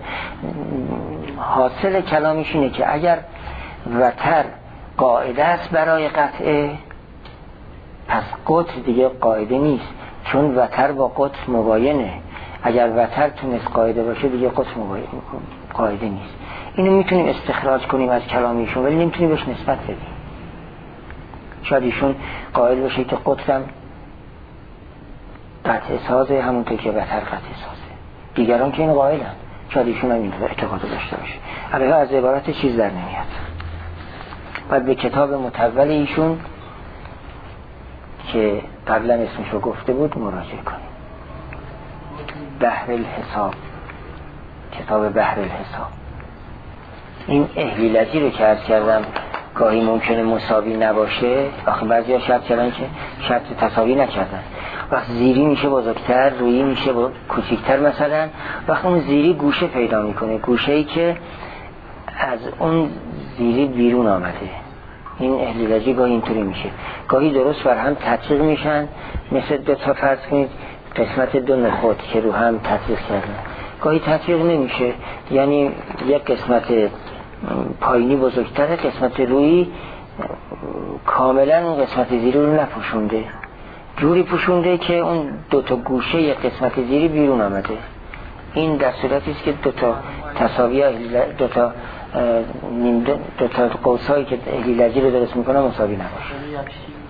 حاصل کلامش اینه که اگر وتر قاعده است برای قطعه، پس قطر دیگه قاعده نیست، چون وتر با قطر مباینه. اگر وتر تونست قاعده باشه دیگه قطر قاعده نیست. اینو میتونیم استخراج کنیم از کلامیشون ولی نمیتونیم بهش نسبت بدیم. شاید ایشون قائل باشه که قطرم قطعه سازه همونطور که وتر قطعه سازه، دیگران که این قائلن، شاید ایشون هم این اعتقاد داشته باشه. البته از عبارت چیز در نمیاد. باید به کتاب متول ایشون که قبلا اسمشو گفته بود مراجعه کنیم. بحر الحساب، کتاب بحر الحساب. این اهلیلتی رو که عرض کردم گاهی ممکنه مساوی نباشه. آخه بعضی ها شرط کردن که شرط تساوی نکردن. وقت زیری میشه بزرگتر، رویی میشه کوچیکتر. مثلا وقت اون زیری گوشه پیدا میکنه، گوشه‌ای که از اون زیری بیرون آمده. این اهلیلتی گاهی اینطوری میشه، گاهی درست بر هم تطبیق میشن، مثل دو تا فرض کنید قسمت دو نخود که رو هم تطبیق کردن. گاهی تطبیق نمیشه، یعنی یک قسمت پایینی بزرگتره، قسمت روی کاملا اون قسمت زیری رو نپوشونده، جوری پوشونده که اون دو تا گوشه یک قسمت زیری بیرون آمده. این در صورتی است که دو تا تساوی، دو تا قوسایی که اهلیلتی رو درست میکنه مساوی نباشه.